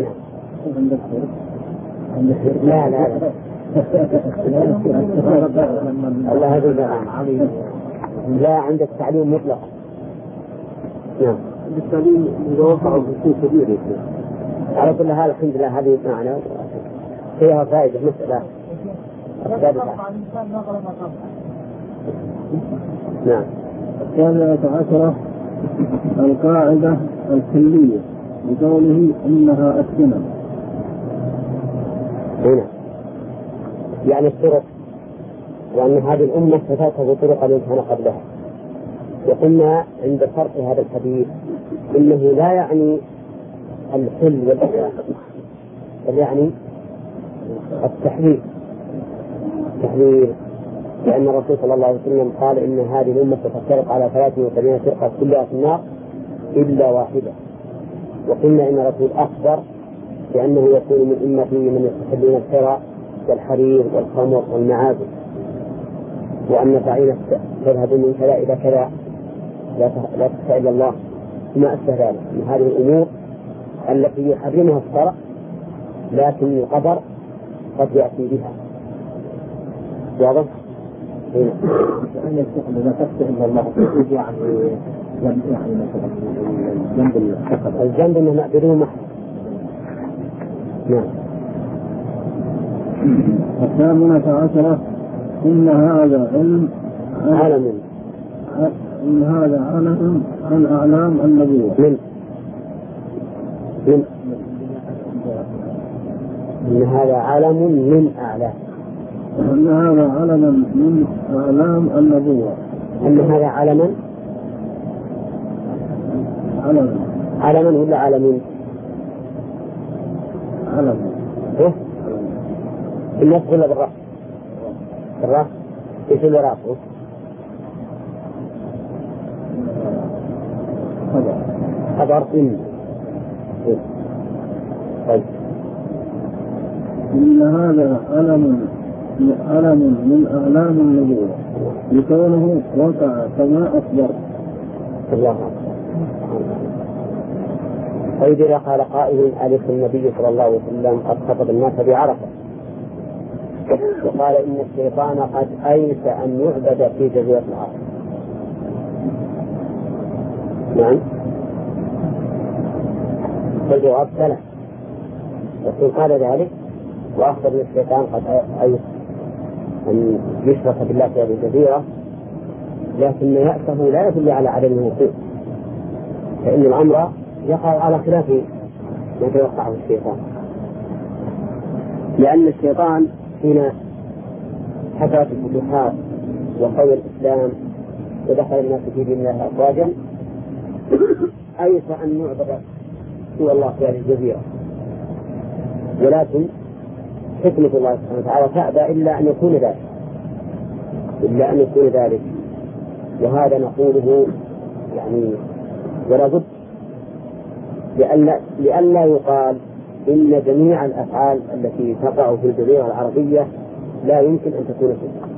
[SPEAKER 1] لا لا لا الله هذا لا عند التعليم مطلق. نعم
[SPEAKER 2] التعليم إذا وقع في كبير
[SPEAKER 1] على كل حال الحمد لله هذه معنا فيها فائدة مسألة سابقة. نعم.
[SPEAKER 2] الثانية عشرة القاعدة الكلية بقوله إنها السنن.
[SPEAKER 1] هنا يعني الطرق، وأن هذه الأمة ستأخذ طرق التي كان قبلها. وقلنا عند فرق هذا الحديث إنه لا يعني الحل والإحلال بل يعني التحليل، لأن الرسول صلى الله عليه وسلم قال إن هذه الأمة ستفترق على 73 فرقة كلها في النار إلا واحدة. وقلنا إن الرسول أخبر بأنه يكون من أمته من يستحلون الحرى والحرير والخمر والمعازف، وأن تعين تذهب من كذا إلى كذا لا تخشى إلا الله وما أشبه ذلك من هذه الأمور التي يحرمها الشرع لكن القدر قد يأتي بها. واضح؟
[SPEAKER 2] أن يستحل إذا تفتح إلا الله يعني مثلا
[SPEAKER 1] الجنب إنه بدون محل. نعم.
[SPEAKER 2] الثامنة عشرة إن هذا علم إن هذا علم عن أعلام النبوة
[SPEAKER 1] إن هذا علم من أعلام
[SPEAKER 2] إن هذا علم من أعلام النبوة.
[SPEAKER 1] إن هذا علما ولا علمين؟
[SPEAKER 2] علم
[SPEAKER 1] الناس ولا بالرأس إيش اللي رأسه؟ خبر طيب.
[SPEAKER 2] إن هذا علم من أعلام النبوة لكونه وقع كما أخبر.
[SPEAKER 1] الله أكبر. طيب إذا قال قائل ألف النبي صلى الله عليه وسلم قد خطب الناس بعرفة وقال إن الشيطان قد أيس أن يعبد في جزيرة العرب. نعم. فالجواب لا. وإن قال ذلك وأخبر أن الشيطان قد أيس أن يشرك بالله في هذه الجزيرة، لكن يأسه لا يدل على عدم الوقوع، فإن الأمر يقع على خلاف ما يتوقعه الشيطان، لأن الشيطان حين حصلت الفتوحات وقوى الإسلام ودخل الناس في دين الله أفواجا أيس أن يعبد سوى الله في هذه الجزيرة، ولكن حكمة الله سبحانه وتعالى تأبى إلا أن يكون ذلك، وهذا نقوله يعني ولا بد لئلا يقال إن جميع الأفعال التي تقع في الجزيرة العربية لا يمكن أن تكون شركا.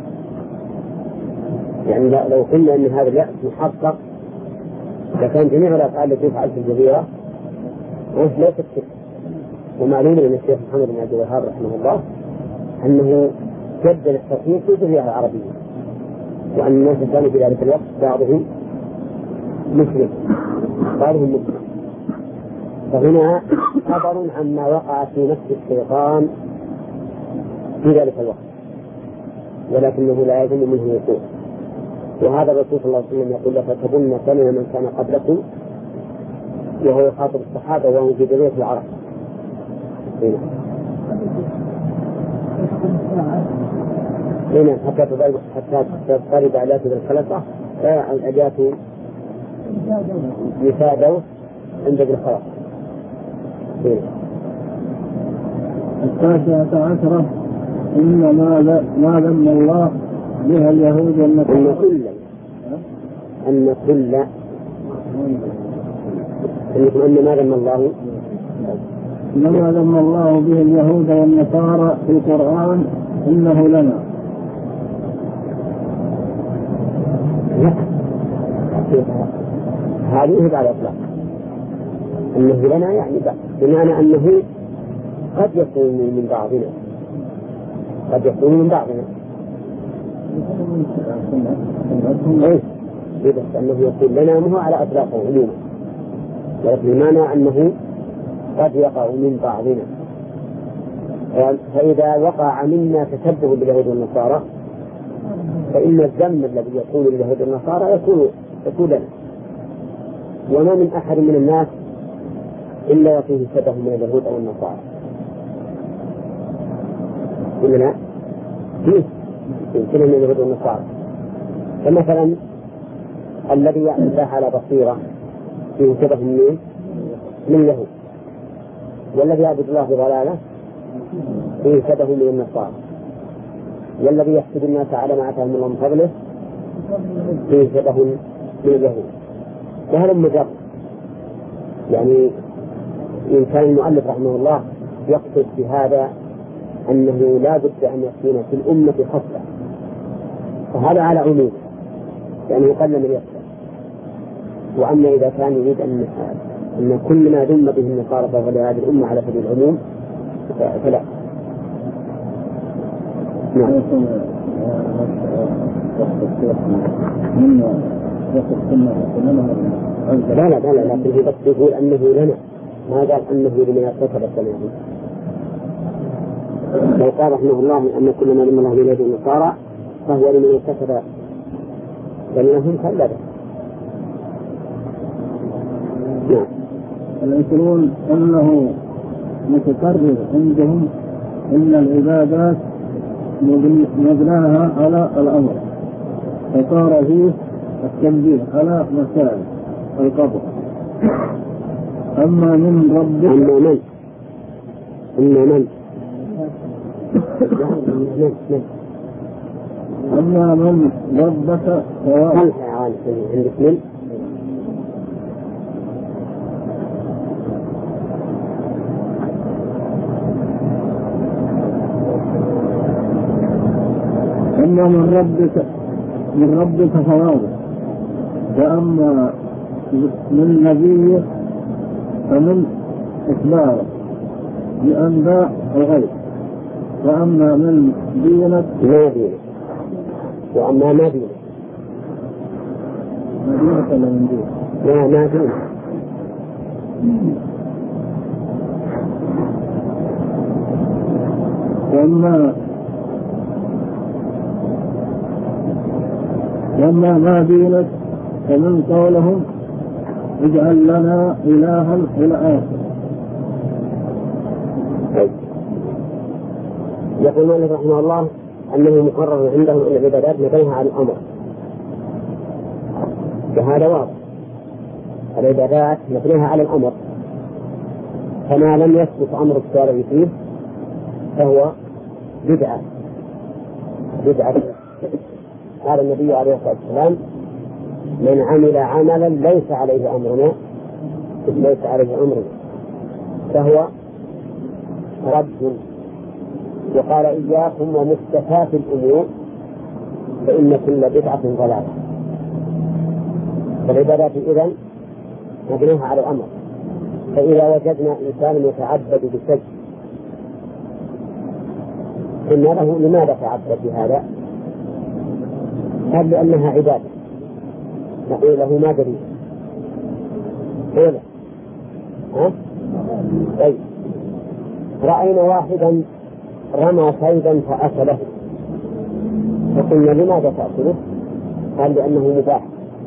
[SPEAKER 1] يعني لو قلنا أن هذا اليأس محقق لكان جميع الأفعال التي تفعل في الجزيرة ليست شركا. ومعلوم أن الشيخ محمد بن عبد الوهاب رحمه الله أنه جدد التوحيد في الجزيرة العربية، وأن الناس كانوا في ذلك الوقت بعضهم مشرك بعضهم مسلم، فهنا خبر عما وقع في نفس الشيطان في ذلك الوقت، ولكنه لا يلزم منه وقوع. وهذا الرسول صلى الله عليه وسلم يقول لتتبعن سنن من كان قبلكم، وهو يخاطب الصحابة وهم في جزيرة العرب. هنا حتى تضطرب آلات الخلطة الأداة يساعدوا عند الخلط.
[SPEAKER 2] التاسعة عشرة إن ما ذم الله بها اليهود والنصارى
[SPEAKER 1] أن ما ذم الله
[SPEAKER 2] إنما ذم الله به اليهود والنصارى في القرآن إنه لنا.
[SPEAKER 1] هذه على الإطلاق أنه لنا يعني بمعنى أنه قد يكون من بعضنا إيه بس أنه يقول لنا مو على أطلاقه علوما، ولكن بمعنى أنه قد يقع من بعضنا. فإذا وقع منا تشبه باليهود والنصارى فإن الذم الذي يكون لليهود والنصارى يكون لنا. وما من أحد من الناس إلا وفيه شبه من اليهود أو النصارى، إلا فيه شبه من اليهود والنصارى. فمثلا الذي يعبد الله على بصيرة فيه شبه من اليهود، والذي يعبد الله بضلالة فيه شبه من النصارى، والذي يحسد الناس على ما آتاهم الله من فضله فيه شبه من اليهود. وهذا مجرد يعني إن كان المؤلف رحمه الله يقصد بهذا أنه لا بد أن يكون في الأمة خصلة، فهذا على عموم يعني يقل من يخصل. وأما إذا كان يريد أن كل ما ذم به النصارى فهو لهذه الأمة على سبيل العموم فلا. نعم. لا لكن بس يقول أنه لنا، ما قال أنه لمن ارتكب السماء. لو قال رحمه الله أن كل ما ذم الله بيد النصارى فهو لمن ارتكب فلنهم خلده. نعم.
[SPEAKER 2] العشرون أنه متكرر عندهم إن العبادات مبناها على الأمر، فصار فيه التنبيه على مسائل القبر. أما من ربك أما من ربك سواء أما من ربك فواضح، وأما من نبيه فمن إخباره بأنباء الغيب، وأما من دينك
[SPEAKER 1] ما دينك، وأما ما دينك
[SPEAKER 2] ولا من دينك
[SPEAKER 1] لا ما دينك.
[SPEAKER 2] وأما ما دينك فمن قولهم اجعل لنا إلها إلى آخر.
[SPEAKER 1] يقول مالك رحمه الله أنه مقرر عندهم أن العبادات مبنيها على الأمر، وهذا واضح. العبادات مبنيها على الأمر، فما لم يثبت أمر الشارع فيه فهو بدعة. قال النبي عليه الصلاة والسلام من عمل عملا ليس عليه أمرنا فهو رد. وقال إياكم ومحدثات الأمور فإن كل بدعة ضلالة. فالعبادات إذن مبنيها على الأمر. فإذا وجدنا إنسان يتعبد بشيء قلنا له لماذا تعبد بهذا؟ قال لأنها عبادة. نقول له ما دليل؟ قوله طيب رأينا واحدا رمى صيدا فأكله، فقلنا لماذا تأكله؟ قال لأنه مباح.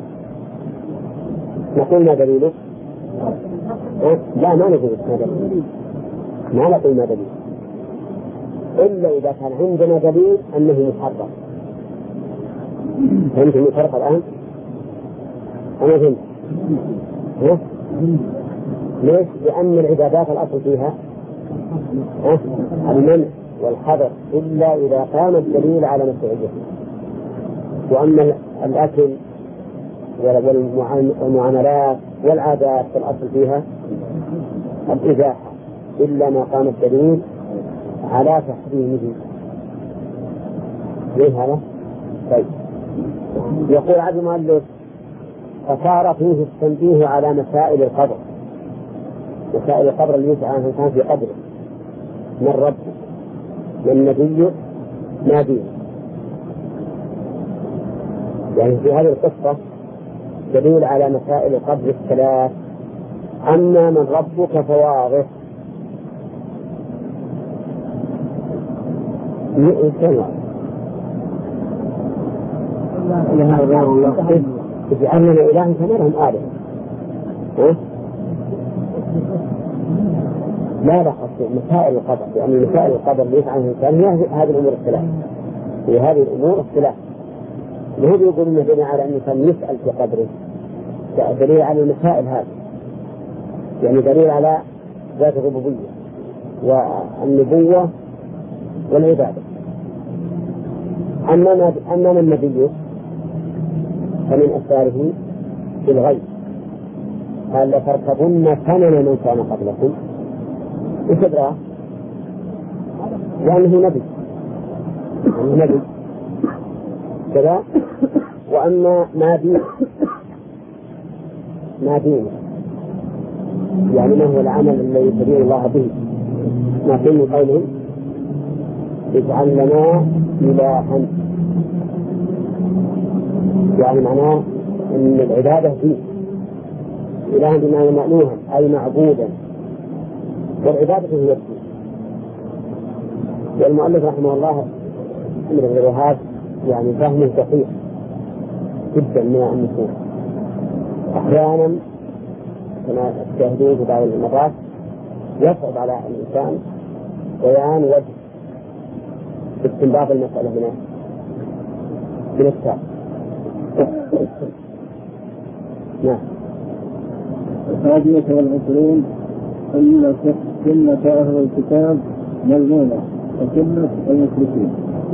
[SPEAKER 1] نقول ما دليله؟ لا، ما نقول ما دليله، ما نقول ما دليله إلا إذا كان عندنا دليل أنه محرم. فهمت الفرق الآن؟ أنا فهمت. ليش؟ لأن العبادات الأصل فيها المنع والحظر إلا إذا قام الدليل على مشروعيته. وأما الأكل والمعاملات والعادات فالأصل فيها الإباحة إلا ما قام الدليل على تحريمه. ليه هذا؟ طيب يقول عبد المؤلف فصار فيه التنبيه على مسائل القبر. مسائل القبر اللي يسعى الإنسان في قبره، من ربه من نبيه ما دينه. يعني في هذه القصة دليل على مسائل القبر الثلاث. أما من ربك فواضح، اجعلنا إلها كما لهم آلهة. لا خصوص مسائل القبر، لأن مسائل القبر اللي يفعل الإنسان هي هذه الأمور الثلاث. هي هذه الأمور الثلاث. وهو يقول إنه دليل على أن الإنسان يسأل في قبره، دليل على المسائل هذه، يعني دليل على ذات الربوبية والنبوة والعبادة. أما من نبيه فمن أسراره في الغيب قال لتركبن سنن من كان قبلكم. إيش أدراه؟ لأنه نبي كذا. وأما ما دين يعني ما هو العمل الذي يدين الله به، ما كل قوله اجعل لنا إلها، يعني معناه أن العبادة فيه إلها بما مألوها أي معبودا، والعبادة هي الدين. والمؤلف رحمه الله أمر الرهاب يعني فهمه دقيق جدا من النصوص. أحيانا كما تشاهدون في بعض المرات يصعب على الإنسان بيان وجه استنباط المسألة من الكتاب. نعم.
[SPEAKER 2] الحادية والعشرون أن سنة أهل الكتاب ملمومة وسنة المشركين.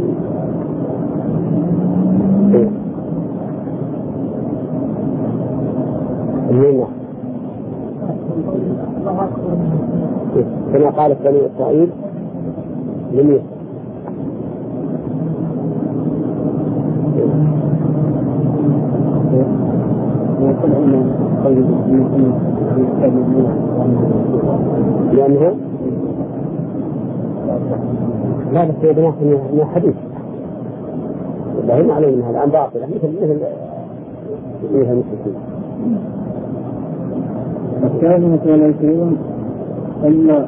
[SPEAKER 1] كما قالت بني إسرائيل لموسى. لأنه لا بس يبنى من حديث والله ما عليه من هذا عن باطل مثل المشركين.
[SPEAKER 2] الثانية والعشرون أن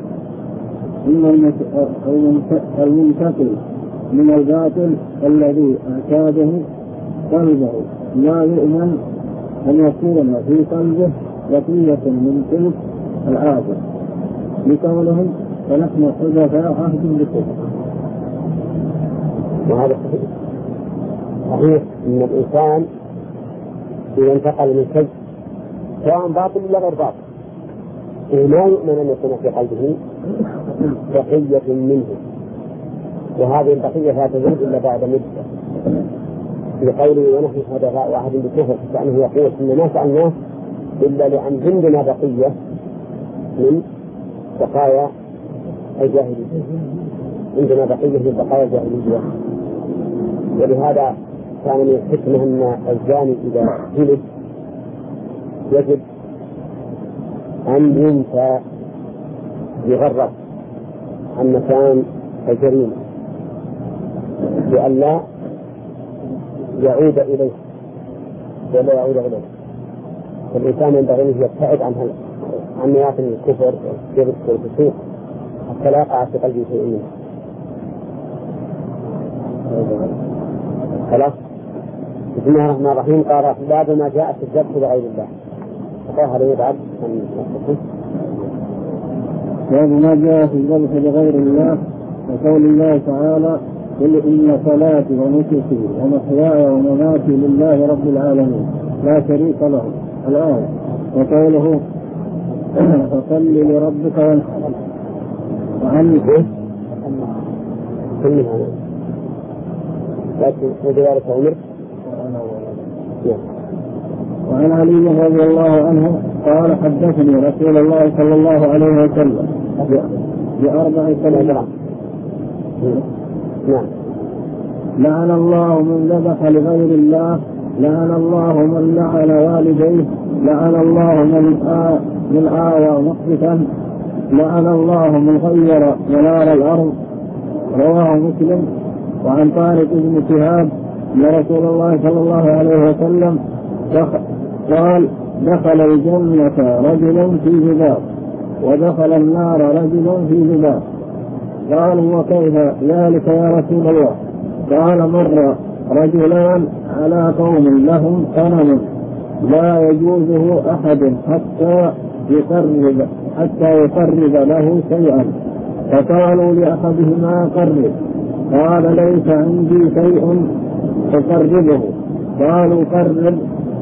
[SPEAKER 2] المنتقل من الباطل الذي اعتاده قلبه لا يؤمن أن يكون في قلبه بقية من تلك العادة، لقولهم فنحن حدثاء عهد بكم.
[SPEAKER 1] وهذا صحيح أن الإنسان إذا انتقل من شيء سواء باطل ولا غير باطل وما يؤمن أن يكون في قلبه بقية منه، وهذه البقية لا تزول إلا بعد مدة. لقوله ونحن حدثاء عهد بكفر، كأنه يقول إن ما سألناه إلا لأن عندنا بقية من بقايا الجاهلية، عندنا بقية من بقايا الجاهلية. ولهذا كان من الحكمة أن الزاني إذا جلد يجب أن ينفى يغرب عن مكان الجريمة لئلا يعود إليه ولا يعود إليه. فالإنسان ينبغي أن يبتعد عن مواطن الكفر والشرك والفسوق حتى لا يقع في قلبه شيء منه. خلاص. بسم الله الرحمن الرحيم. قال باب ما جاء في الذبح لغير الله. فقال يبعد عن نفسه.
[SPEAKER 2] باب ما جاء في الذبح لغير الله وقول الله تعالى قل إن صلاتي ونسكي ومحياي ومماتي لله رب العالمين لا شريك له الآية. وقوله فصل لربك وانحر. وعن وعن علي رضي الله عنه قال حدثني رسول الله صلى الله عليه وسلم بأربع كلمات. لعن الله من ذبح لغير الله، لعن الله من لعن والديه، لعن الله من آوى محدثا، لعن الله من غير منار الأرض. رواه مسلم. وعن طارق بن شهاب أن رسول الله صلى الله عليه وسلم قال دخل الجنة رجل في ذباب ودخل النار رجل في ذباب. قالوا وكيف ذلك يا رسول الله؟ قال مر رجلان على قوم لهم غنم لا يجوزه أحد حتى يقرب له شيئا، فقالوا لأحدهما قرب، قال ليس عندي شيء أقربه. قالوا قرب،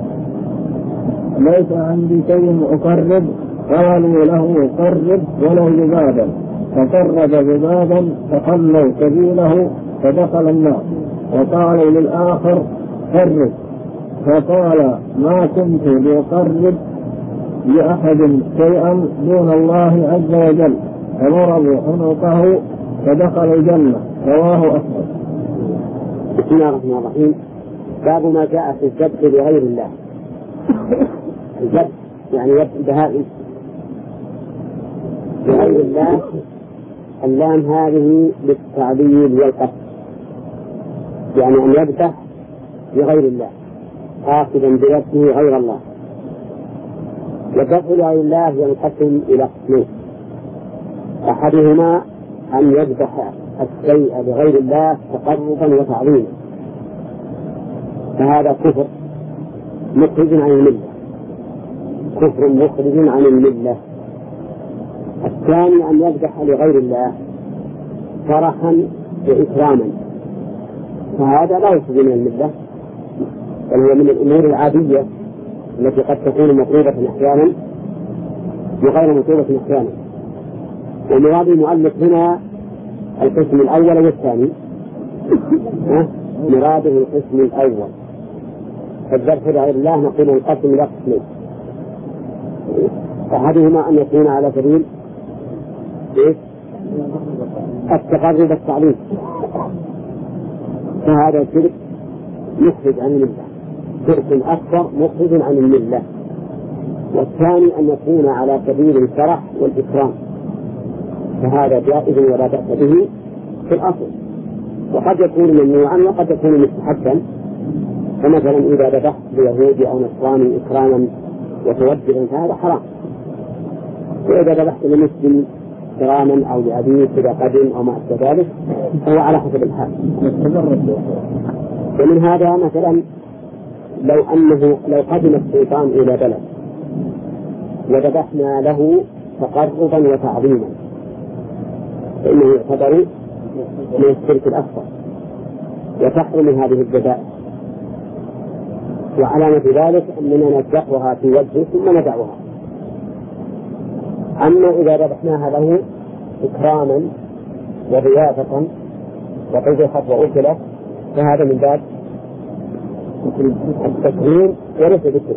[SPEAKER 2] ليس عندي شيء أقرب. قالوا له قرب ولو ذبابا، فقرب ذبابا فخلوا سبيله فدخل النار. وقالوا للآخر قرب، فقال ما كنت لأقرب لأحد شيئا دون الله عز وجل، فضربوا عنقه فدخل الجنة. رواه أحمد.
[SPEAKER 1] بسم الله الرحمن الرحيم. باب ما جاء في الذبح لغير الله. الذبح يعني يذبح بهائم لغير الله. اللام هذه للتعليل والقصد، يعني أن يذبح لغير الله قاصدا بذبحه غير الله. والذبح لغير الله ينقسم إلى قسمين: أحدهما أن يذبح الشيء لغير الله تقربا وتعظيما، فهذا كفر مخرج عن الملة، كفر مخرج عن الملة. الثاني أن يذبح لغير الله فرحا وإكراما، فهذا لا يخرج من الملة، بل هو من الأمور العادية التي قد تكون مطلوبة أحيانا وغير مطلوبة أحيانا. ومراد المؤلف هنا القسم الأول والثاني. مراده القسم الأول. فالذبح لغير الله نقول القسم إلى قسمين: أحدهما أن يكون على سبيل التقرب التعظيم، فهذا شرك مخرج عن الملة، شرك أكبر مخرج عن الملة. والثاني أن يكون على سبيل الفرح والإكرام، فهذا جائز ولا بأس به في الأصل، وقد يكون ممنوعا وقد يكون مستحبا. فمثلا إذا ذبحت ليهودي أو نصراني إكراما وتوجها فهذا حرام، وإذا ذبحت لمسلم إكراما أو لأبيك إذا قدم أو ما أشبه ذلك فهو على حسب الحال. ومن هذا مثلا لو قدم الشيطان إلى بلد وذبحنا له تقربا وتعظيما فإنه يعتبر من الشرك الأكبر وتحرم هذه الذبائح. وعلامة ذلك أننا نذبحها في وجهه ثم ندعوها. أما إذا ذبحناها له إكراما وضيافة وطبخت وأكلت فهذا من باب التكريم وليس ذكر.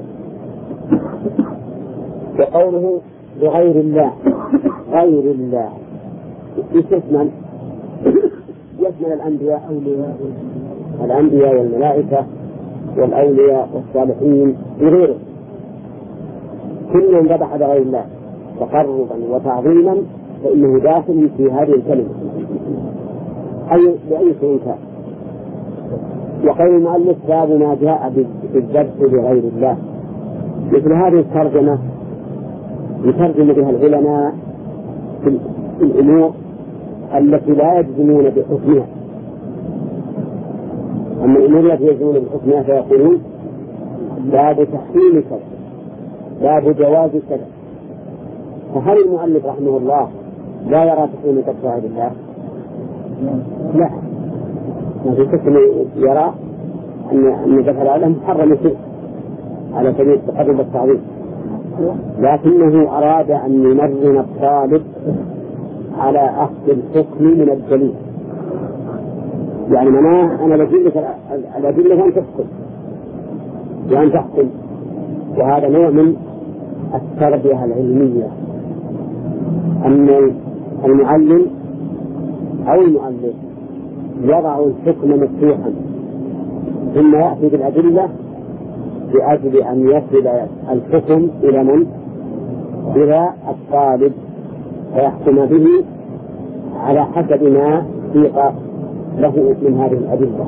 [SPEAKER 1] وقوله بغير الله، غير الله يشمل الأنبياء والملائكة والأولياء والصالحين وغيرهم، كل من ذبح لغير الله تقربا وتعظيما فإنه داخل في هذه الكلمة بأي شيء كان. وقول المؤلف باب ما جاء بالذبح لغير الله، مثل هذه الترجمة يترجم بها العلماء في الأمور التي لا يجزمون بحكمها. أما الأمور التي يجزمون بحكمها فيقولون باب تحريم كذا، باب جواز كذا. فهل المؤلف رحمه الله لا يرى تحريم كفر بالله؟ لا، ما في شك يرى أن كفر العالم محرم شيء على سبيل التقرب والتعظيم، لكنه أراد أن يمرن الطالب على أخذ الحكم من الدليل. يعني معناه أنا بجيب لك الأدلة وأن تحكم وأن تحكم، وهذا نوع من التربية العلمية، أن المعلم أو المؤلف يضع الحكم مفتوحا ثم يأتي بالأدلة لأجل أن يصل الحكم إلى من؟ إلى الطالب، فيحكم به على حسب ما سيق له من هذه الأدلة.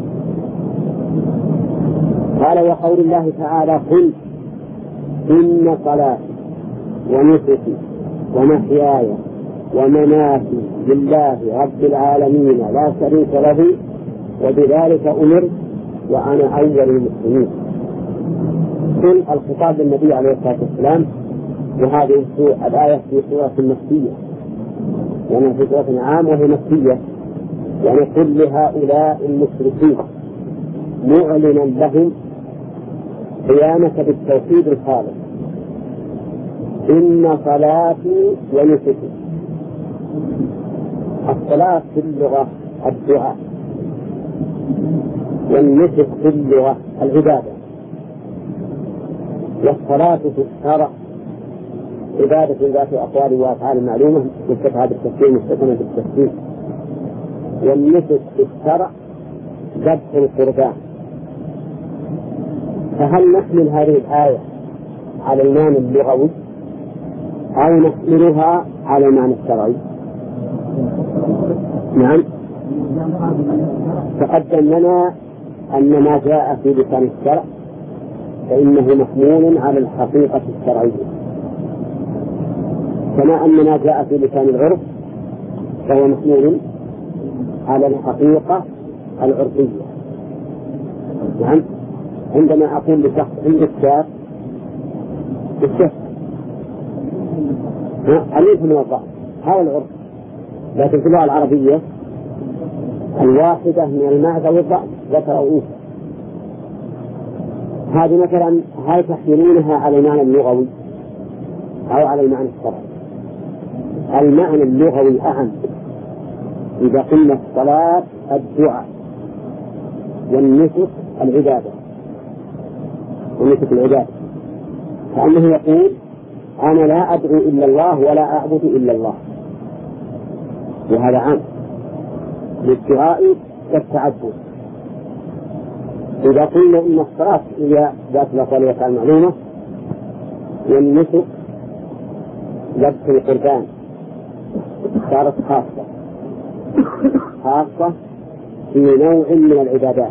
[SPEAKER 1] قال وقول الله تعالى قل إن صلاتي ونسكي ومحياي ومماتي لله رب العالمين لا شريك له وبذلك أمرت وأنا أول المسلمين. قل الخطاب للنبي عليه الصلاة والسلام، وهذه الآية في سورة مكية، يعني في سورة عام وهي مكية، يعني قل لهؤلاء المشركين معلنا لهم قيامك بالتوحيد الخالص إن صلاتي ونسكي. الصلاة في اللغة الدعاء، والنسك في اللغة العبادة، والصلاة في الشرع عبادة ذات أقوال وأفعال معلومة مستفعة بالتفسير مستثنى بالتفسير، والنسك في الشرع ذبح القربان. فهل نحمل هذه الآية على المعنى اللغوي أو نحملها على المعنى الشرعي؟ نعم، تقدم لنا أن ما جاء في لسان الشرع فإنه محمول على الحقيقة الشرعية، كما أن ما جاء في لسان العرف فهو محمول على الحقيقة العرفية. نعم، عندما أقول لشخص عندك شاف الشف أليف من الضعف هذا العرف، لكن في اللغة العربية الواحدة من المعزة والضعف ذكر أو أنثى. هذه مثلا هل تحملونها على المعنى اللغوي أو على المعنى الشرعي؟ المعنى اللغوي أعم. إذا قلنا الصلاة الدعاء والنسك العبادة، والنسك العبادة فأنه يقول أنا لا أدعو إلا الله ولا أعبد إلا الله، وهذا عام للدعاء والتعبد. إذا قلنا إن الصلاة هي ذات الأقوال والأفعال المعلومة، والنسك ذبح القربان، صارت خاصة في نوع من العبادات،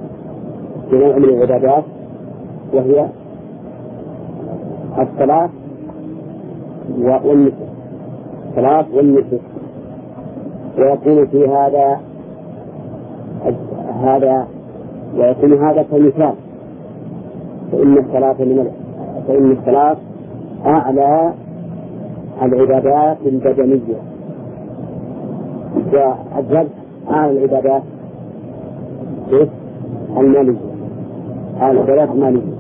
[SPEAKER 1] وهي الصلاة والنسك، الصلاة والنسك. ويكون في هذا كمثال، فإن الصلاة أعلى العبادات البدنية، والذبح أعلى العبادات المالية، أعلى العبادات المالية،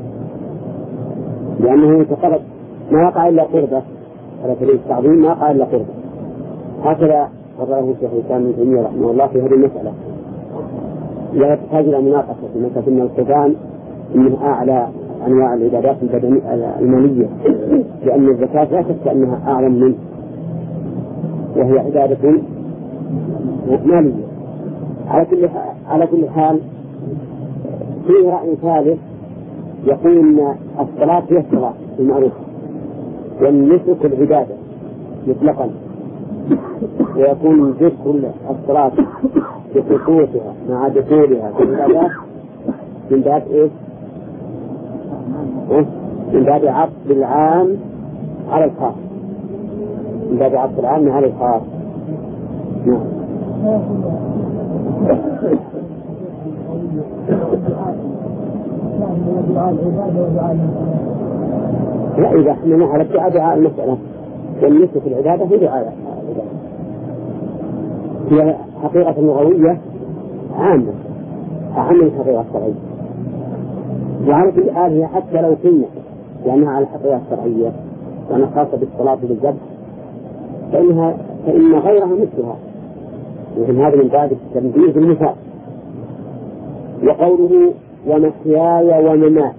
[SPEAKER 1] لأنه يتقرب ما يقع إلا قربة على سبيل التعظيم، ما يقع إلا قربة. هكذا قرره الشيخ الإسلام ابن تيمية رحمه الله في هذه المسألة. لا تحتاج إلى مناقشة في مسألة أن القربان إنه أعلى أنواع العبادات المالية، لأن الزكاة لا شك أنها أعلى منه، وهي عبادة مالية. على كل حال فيه رأي ثالث يقول أن الصلاة هي الصلاة المعروفة، والنسك العبادة مطلقا، ويكون ذكر الصلاة بخصوصها مع دخولها في العبادات من باب إيه؟ من باب عطف العام على الخاص، من باب عطف العام على الخاص. نعم. لا، إذا حملنا على دعاء المسألة والنسبة في العبادة هي دعاء، هي حقيقة لغوية عامة أهم من الحقيقة الشرعية. وعلى كل حال هي حتى لو قلنا لأنها على الحقيقة الشرعية وأنا خاصة بالصلاة بالذبح فإن غيرها مثلها، ومن هذا من باب التنبيه بالمثال. وقوله ومحياي ومماتي،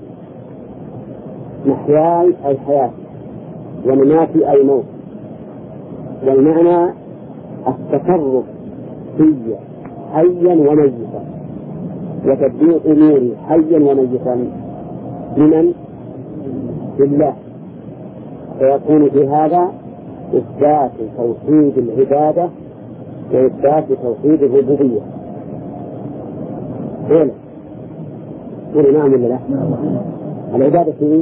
[SPEAKER 1] محياي أي حياتي، ومماتي أي موت، والمعنى التصرف في حيا وميتا وتبديع أموري حيا وميتا لمن؟ لله، فيكون في هذا إثبات توحيد العبادة وإثبات توحيد الربوبية. قول نعم ولا لا؟ العبادة فيه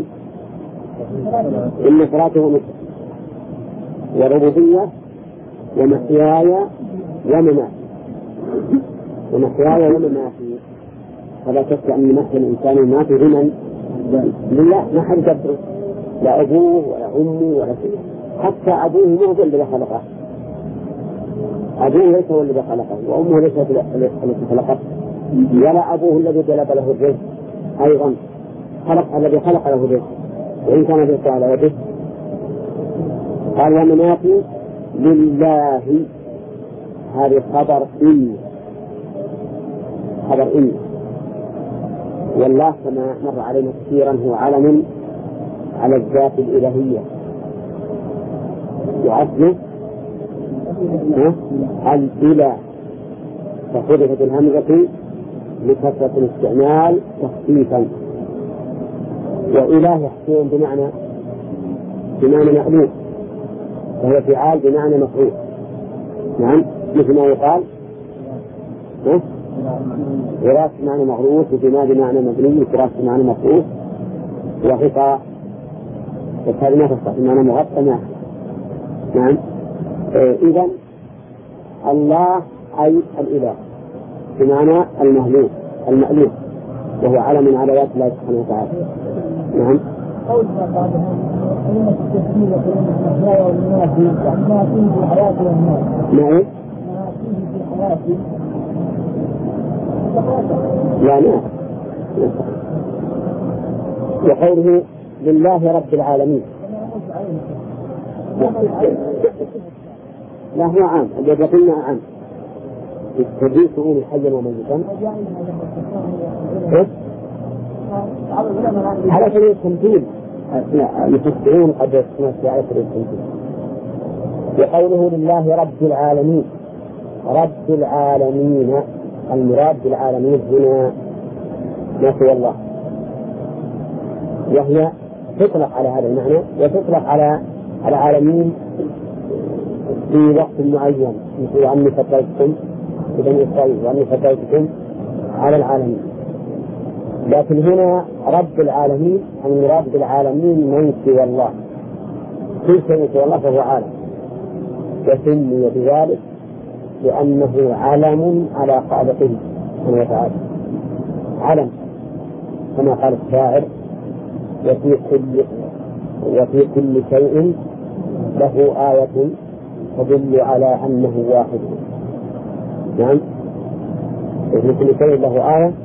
[SPEAKER 1] إن صلاته ونسكه وربوبية ومحياي ومماتي، ومحياي ومماتي، فلا شك أن محيا الإنسان ومماته لمن؟ لله، ما حد يقدره، لا أبوه ولا أمه ولا شيء، حتى أبوه مو هو الذي خلقه، أبوه ليس هو الذي خلقه، وأمه ليست التي خلقته، ولا أبوه الذي جلب له الرزق أيضا الذي خلق له الرزق، وإن كان الرزق على يده. قال ومماتي لله، هذه خبر إن، والله كما مر علينا كثيرا هو علم على الذات الإلهية، وأصله الإله، فحذفت الهمزة لكثرة الاستعمال تخفيفا. وإله يحكون بمعنى مألوف، وهو فعال بمعنى مفعول. نعم، مثل ما يقال وراث بمعنى مغروس، وبناء بمعنى مبني، وراث بمعنى مفعول، وغطاء وهذه ما تصح بمعنى مغطى. نعم. إذن الله أي الإله بمعنى المألوف، وهو علم على ذات الله سبحانه وتعالى. نعم.
[SPEAKER 2] قول ما قال كلمة التسمية وكلمة المحيا والممات ما فيه في الحياة والموت.
[SPEAKER 1] نعم.
[SPEAKER 2] ما فيه في الحياة.
[SPEAKER 1] لا نعم. وقوله لله رب العالمين، لا هو عام، الذي قلنا عام يستجيب شؤون حيا وميتا على سبيل التمثيل. المفسرون قد يسمون على سبيل التمثيل. وقوله لله رب العالمين، رب العالمين المراد بالعالمين هنا ما سوى الله، وهي تطلق على هذا المعنى وتطلق على العالمين في وقت معين، مثل أني فضلتكم بني إسرائيل وأني فضلتكم على العالمين. لكن هنا رب العالمين المراد بالعالمين من سوى الله، كل شيء سوى الله فهو عالم، وسمي بذلك لأنه علم على خالقه سبحانه وتعالى، علم كما قال الشاعر وفي كل شيء له آية تدل على أنه واحد. نعم، وفي كل شيء له آية.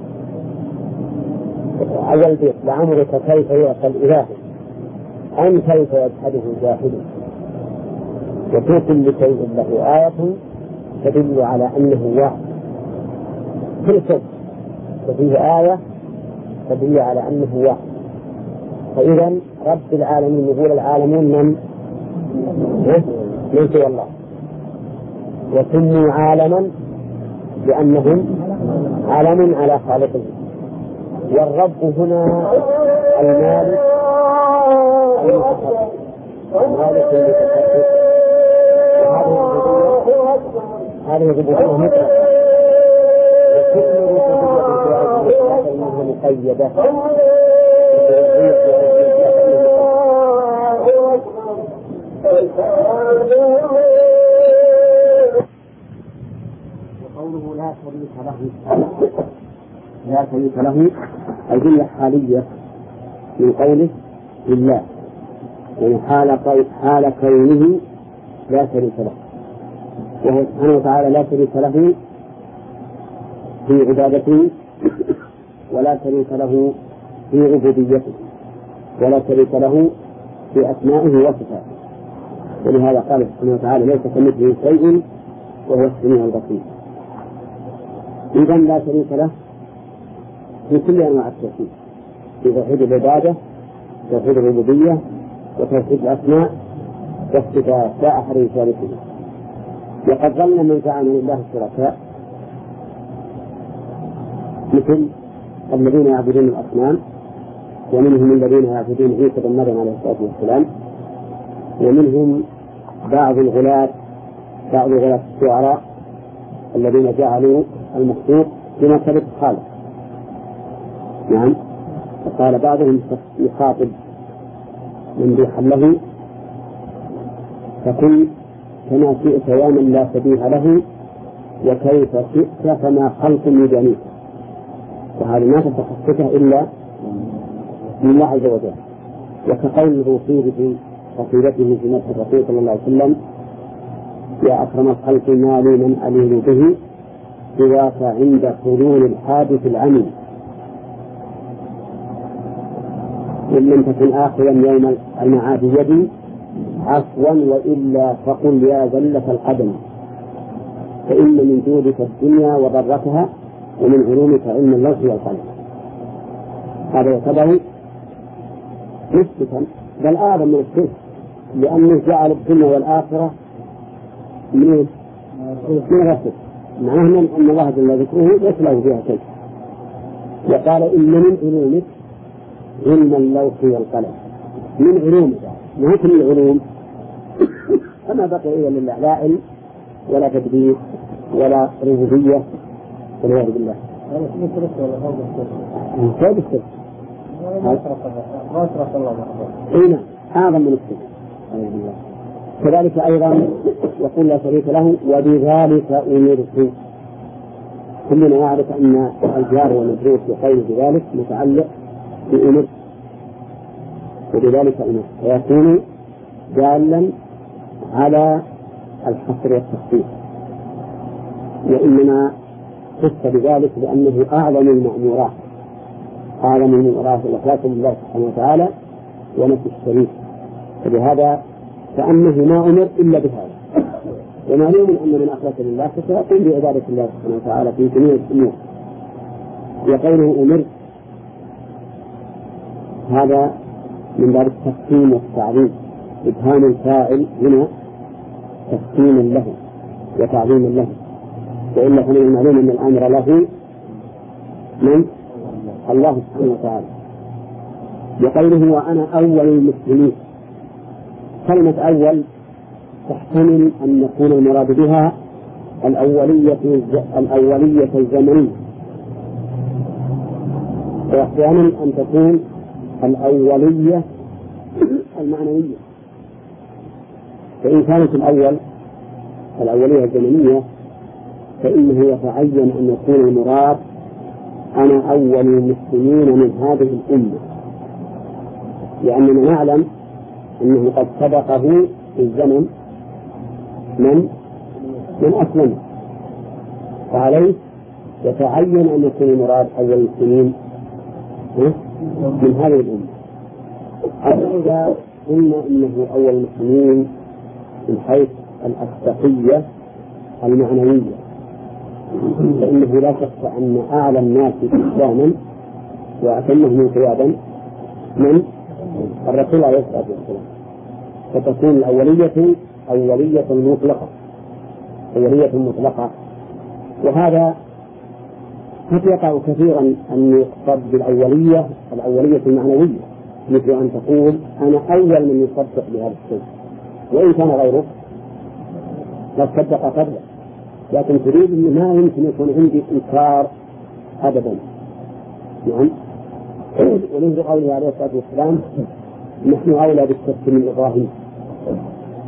[SPEAKER 1] أول بيت لعمرك كيف يعصى الإله أم كيف يجحده جاحد، وفي كل شيء له آية تدل على أنه واحد، كل شيء وفيه آية تدل على أنه واحد. فإذا رب العالمين يقول العالمين من سوى الله، وسموا عالما لأنهم علم على خالقه. والرب هنا المالك المتصرف، المالك المتصرف، هذه الربوبية مطلقة، وكل ربوبية مقيدة وقوله لا شريك له الجملة حالية من قوله لله، يعني حال كونه لا شريك له، وهو سبحانه وتعالى لا شريك له في عبادته، ولا شريك له في عبوديته، ولا شريك له في أسمائه وصفاته. ولهذا قال سبحانه وتعالى ليس كمثله شيء وهو السميع البصير. إذن لا شريك له في كل أنواع التوحيد، في توحيد العبادة، توحيد الربوبية، وتوحيد الأسماء والصفات لا أحد يشاركه. وقد ظن من زعم لله الشركاء مثل الذين يعبدون الأصنام، ومنهم الذين يعبدون عيسى بن مريم عليه الصلاة والسلام، ومنهم بعض الغلاة الشعراء الذين جعلوا المخلوق بمثابة الخالق. نعم، فقال بعضهم يخاطب ممدوحا له: فكن كما شئت يا من لا شبيه له، وكيف شئت فما خلق يدانيك. وهذا ما تتخصصه إلا من الله عز وجل. وكقوله في قصيدته في مدح الرسول صلى الله عليه وسلم: يا أكرم الخلق ما لي من أليل به سواك عند حلول الحادث العميم، إن لم تكن آخذا يوم المعاد يدي عفوا وإلا فقل يا ذلة القدم، فإن من جودك الدنيا وضرتها ومن علومك علم اللوح والقلم. هذا يعتبر مثبتا بل أعظم من الشرك، لأنه جعل الدنيا والآخرة من غفل، معناه أن الله جل ذكره ليس له فيها شيء. وقال إن من علومك علم اللوح والقلم، من علومك ما كل العلوم، فما بقي إلا لله لا علم ولا تدبير ولا ربوبية والعياذ بالله.
[SPEAKER 2] هذا اسمه شرك ولا هذا
[SPEAKER 1] هذا الشرك؟
[SPEAKER 2] ما شرك الله وحده.
[SPEAKER 1] أي نعم، أعظم من الشرك والعياذ بالله. كذلك أيضا يقول لا شريك له وبذلك أمرت. كلنا يعرف أن الجار والمجرور في قوله بذلك متعلق بأمر، وبذلك أمر ويكون دالا على الحصر والتخصيص، وإنما خص بذلك لأنه أعظم المأمورات، أعظم المأمورات الإخلاص لله سبحانه وتعالى ونفي الشريك، فبهذا كأنه ما أمر إلا بهذا. ومعلوم أن من أخلص لله فسيقوم بعبادة الله سبحانه وتعالى في جميع الأمور. وقوله أمر هذا من باب التقسيم والتعظيم، إبهام الفاعل هنا تقسيما له وتعظيما له، وإلا فمن المعلوم أن الأمر له من الله سبحانه وتعالى. وقوله وأنا أول المسلمين، كلمة أول تحتمل أن يكون المراد بها الأولية الزمنية، وأحيانا أن تكون الأولية المعنوية. فإن كانت الأولية الزمنية فإنه يتعين أن يكون المراد أنا أول المسلمين من هذه الأمة، لأننا نعلم أنه قد سبقه في الزمن من أسلم، وعليه يتعين أن يكون المراد أول المسلمين من هذه الأمة. إذا قلنا إنه أول المسلمين من حيث الأسبقية المعنوية، فإنه لا شك أن أعلى الناس إسلاما وأتمهم قيادا من الرسول عليه الصلاة والسلام، فتكون الأولية أولية مطلقة. وهذا قد يقع كثيرا أن يقصد بالأولية المعنوية، مثل أن تقول أنا أول من يصدق بهذا الشيء، وإن كان غيره لا تصدق قبله، لكن تريد أن ما يمكن يكون عندي إنكار أبدا. نعم. ومنذ قوله عليه الصلاة والسلام نحن أولى بالشك من إبراهيم،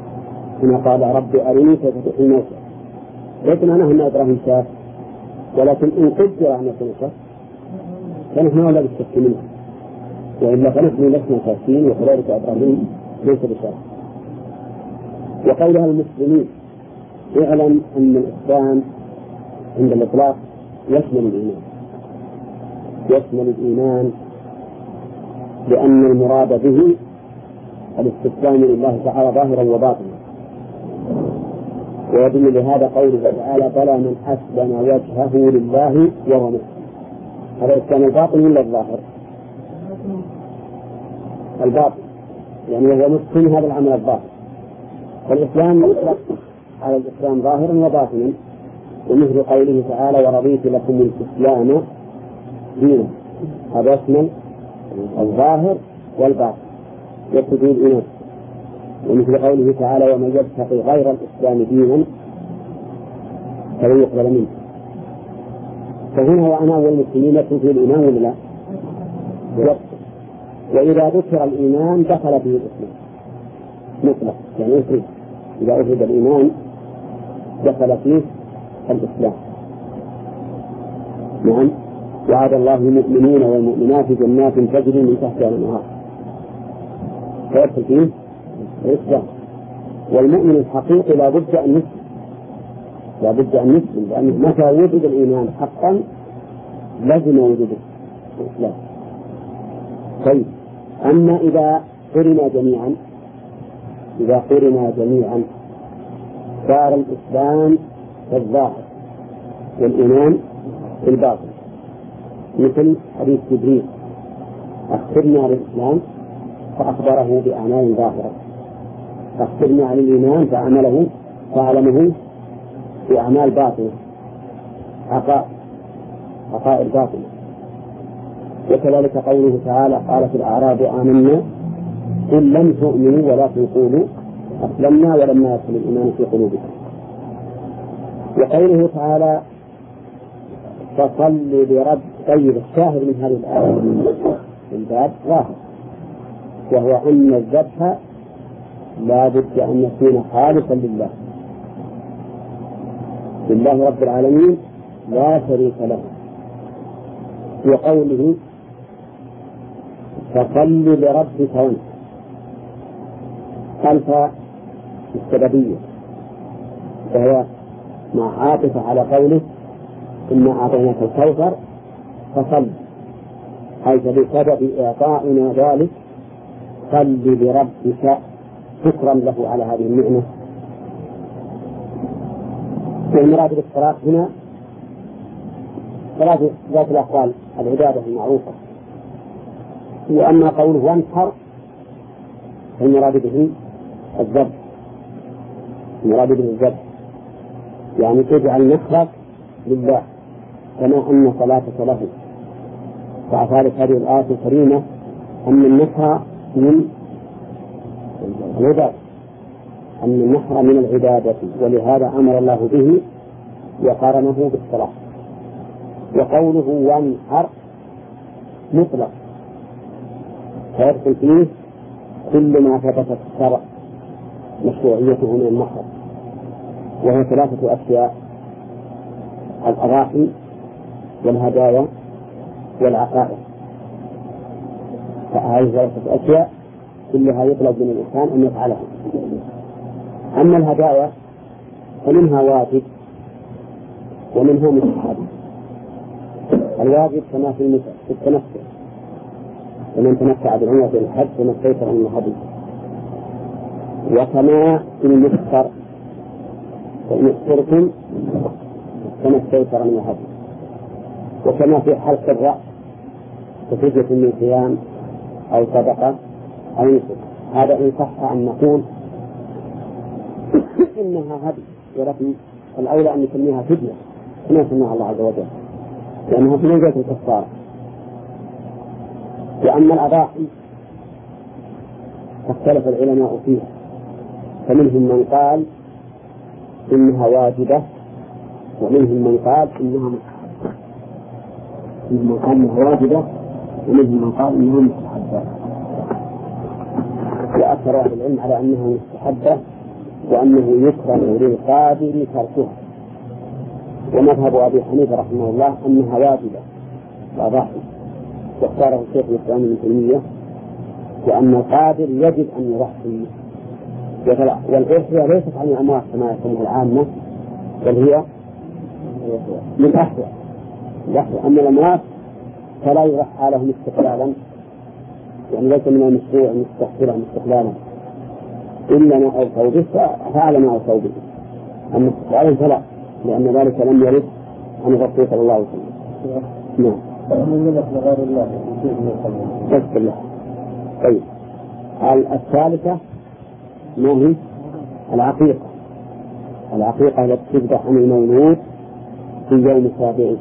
[SPEAKER 1] هنا قال رب أرني كيف تحيي الموتى، ليس معناه أن إبراهيم شاف، ولكن إن قدر أن يكون شاف فنحن أولى بالشك منه، وإلا فنحن لسنا شاكين وكذلك إبراهيم ليس بشاك. وقولها المسلمين، اعلم أن الإسلام عند الإطلاق يشمل الإيمان لأن المراد به الاستسلام لله تعالى ظاهرا وباطنا. ويدل لهذا قوله تعالى بلى من أسلم وجهه لله وهو محسن. هذا الإسلام الباطن ولا الظاهر؟ الباطن، يعني وهو محسن هذا العمل الظاهر. فالإسلام يطلق على الإسلام ظاهرا وباطنا، ومثل قوله تعالى ورضيت لكم الإسلام دينا، هذا يشمل الظاهر والباطن يقصد الإيمان. ومثل قوله تعالى ومن يبتغي غير الإسلام دينا فلن يقبل منه. فهنا وأنا والمسلمين يقصد الإيمان ولا لا؟ وإذا ذكر الإيمان دخل به الإسلام مطلق، يعني يفرد، إذا أفرد الإيمان دخل فيه الإسلام. نعم. وعد الله المؤمنين والمؤمنات جنات تجري من تحتها الأنهار، فيدخل فيه الإسلام. والمؤمن الحقيقي لا بد أن يسلم، لأنه متى وجد الإيمان حقا لازم وجود الإسلام. طيب، أما إذا قرنا جميعا صار الإسلام في الظاهر والإيمان في الباطن، مثل حديث جبريل أخبرنا عن الإسلام فأخبره بأعمال ظاهرة، أخبرنا عن الإيمان فعلمه بأعمال باطنة، حقائق باطنة. وكذلك قوله تعالى قالت الأعراب آمنا قل لم تؤمنوا ولكن قولوا أسلمنا ولما يدخل الإيمان في قلوبكم. وقوله تعالى فصل لرب. طيب، الشاهد من هذه الآية في الباب ظاهر، وهو أن الذبح لا بد أن يكون خالصا لله رب العالمين لا شريك له. وقوله فصل لربك وانحر خلف السببية، وهو مع عاطفة على قوله إنا أعطيناك الكوثر فصل، حيث بسبب إعطائنا ذلك صل لربك شكرا له على هذه النعمة. والمراد بالصلاة هنا صلاة ذات الأقوال العبادة المعروفة. وأما قوله وانحر فالمراد به الذبح، يعني تجعل نحرك لله كما أن صلاتك له. فأفادت هذه الآية الكريمة أن النحر من العبادة، ولهذا أمر الله به وقارنه بالصلاة. وقوله وانحر مطلق، فيدخل فيه كل ما ثبتت الشرع مشروعيته من النحر، وهي 3 أشياء: الأضاحي والهدايا والعقائد. فهذه 3 أشياء كلها يطلب من الإنسان أن يفعلها. أما الهدايا فمنها واجب ومنها مستحب. الواجب كما في التمتع، فمن تمتع بالعمرة إلى الحج فما استيسر من الهدي، وكما في المفطر فإن افطرتم فما استيسر من الهدي، وكما في حلق الرأس كفدية من صيام أو صدقة أو نسك. هذا إن صح أن نقول إنها هدي، ولكن الأولى أن نسميها فدية كما سماها الله عز وجل، لأنها في منزلة الكفارة. وأما الأضاحي فاختلف العلماء فيها، فمنهم من قال إنها واجبة، ومنهم من قال إنها مستحبة. منهم من قال إنها واجبة، ومنهم من قال إنها مستحبة. وأكثر أهل العلم على أنها مستحبة، وأنه يكره للقادر تركها. ومذهب أبي حنيفة رحمه الله أنها واجبة لا ضعف، واختاره الشيخ الإسلام ابن تيمية، وأن القادر يجب أن يضحي. والأضحية ليست عن الأموات كما يسمونها العامة، بل هي للأحياء. أما الأموات فلا يضحى لهم استقلالا، يعني ليس من المشروع أن يستقبلهم استقلالا إلا ما أوصوا به فعل ما أوصوا به، أما استقلالا فلا، لأن ذلك لم يرد عن الرسول صلى الله عليه وسلم. نعم.
[SPEAKER 2] غير الله
[SPEAKER 1] بس الله. طيب الثالثة ما هي؟ العقيقة. العقيقة التي تذبح عن المولود في يوم سابعه،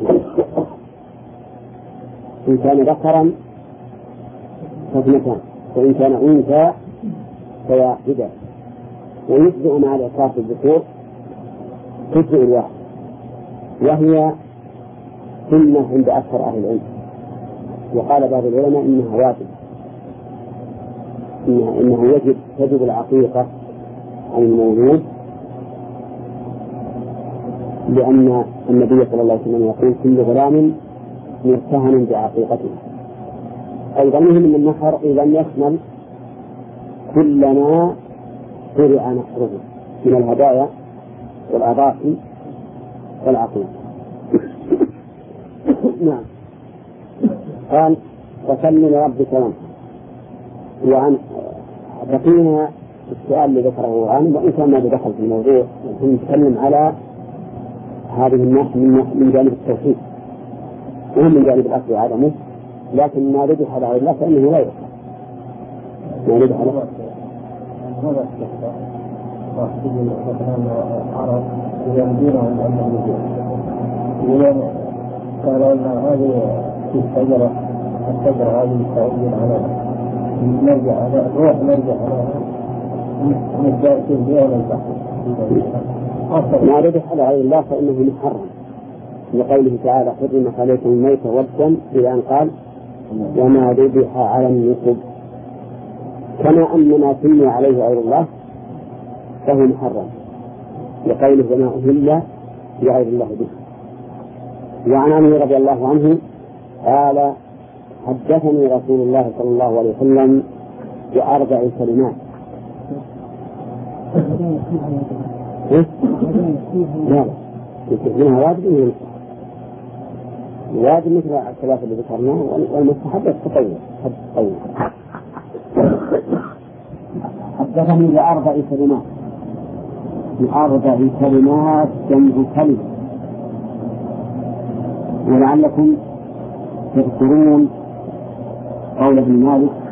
[SPEAKER 1] إن كان ذكرا فاثنتان، وإن كان أنثى فواحدة، ويجزئ مع الإعتراف بالذكور تجزئ الواحد، وهي سنة عند أكثر أهل العلم. وقال بعض العلماء إنها واجب، إنه تجب العقيقة عن المولود، لأن النبي صلى الله عليه وسلم يقول كل غلام مرتهن بعقيقته. أيضا من النحر إذا يشمل كل ما شرع نحره من الهدايا والأضاحي والعقيقة. نعم. قال فصل لربك وانحر. وعن بقينا السؤال اللي ذكره غانم، وإن كان ما دخل في الموضوع، نحن نتكلم على هذه الناحية من جانب التوحيد وهم من جانب الأصل وعدمه، لكن ما ذبح على غير الله فإنه لا يؤكل. ما ذبح على
[SPEAKER 2] هذا الشخص واحد مثلا العرب يمدونهم أن يجوز قالوا أن هذه الشجرة هذه تعين على نرجع على الروح، نرجع على نتجاوز بها البحر.
[SPEAKER 1] ما ذبح على غير الله فإنه محرم، لقوله تعالى حرمت عليكم الميت والدم، إلى أن قال وما ذبح على النصب، كما أن ما سمي عليه غير الله فهو محرم، لقوله وما أهل لغير الله به. وعن علي رضي الله عنه قال حدثني رسول الله صلى الله عليه وسلم بأربع كلمات. لا منها واجب واجب مثل الثلاثة اللي ذكرناه، والمستحب التطوع. حدثني بأربع كلمات. بأربع كلمات جمع كلمة، ولعلكم تذكرون قول ابن مالك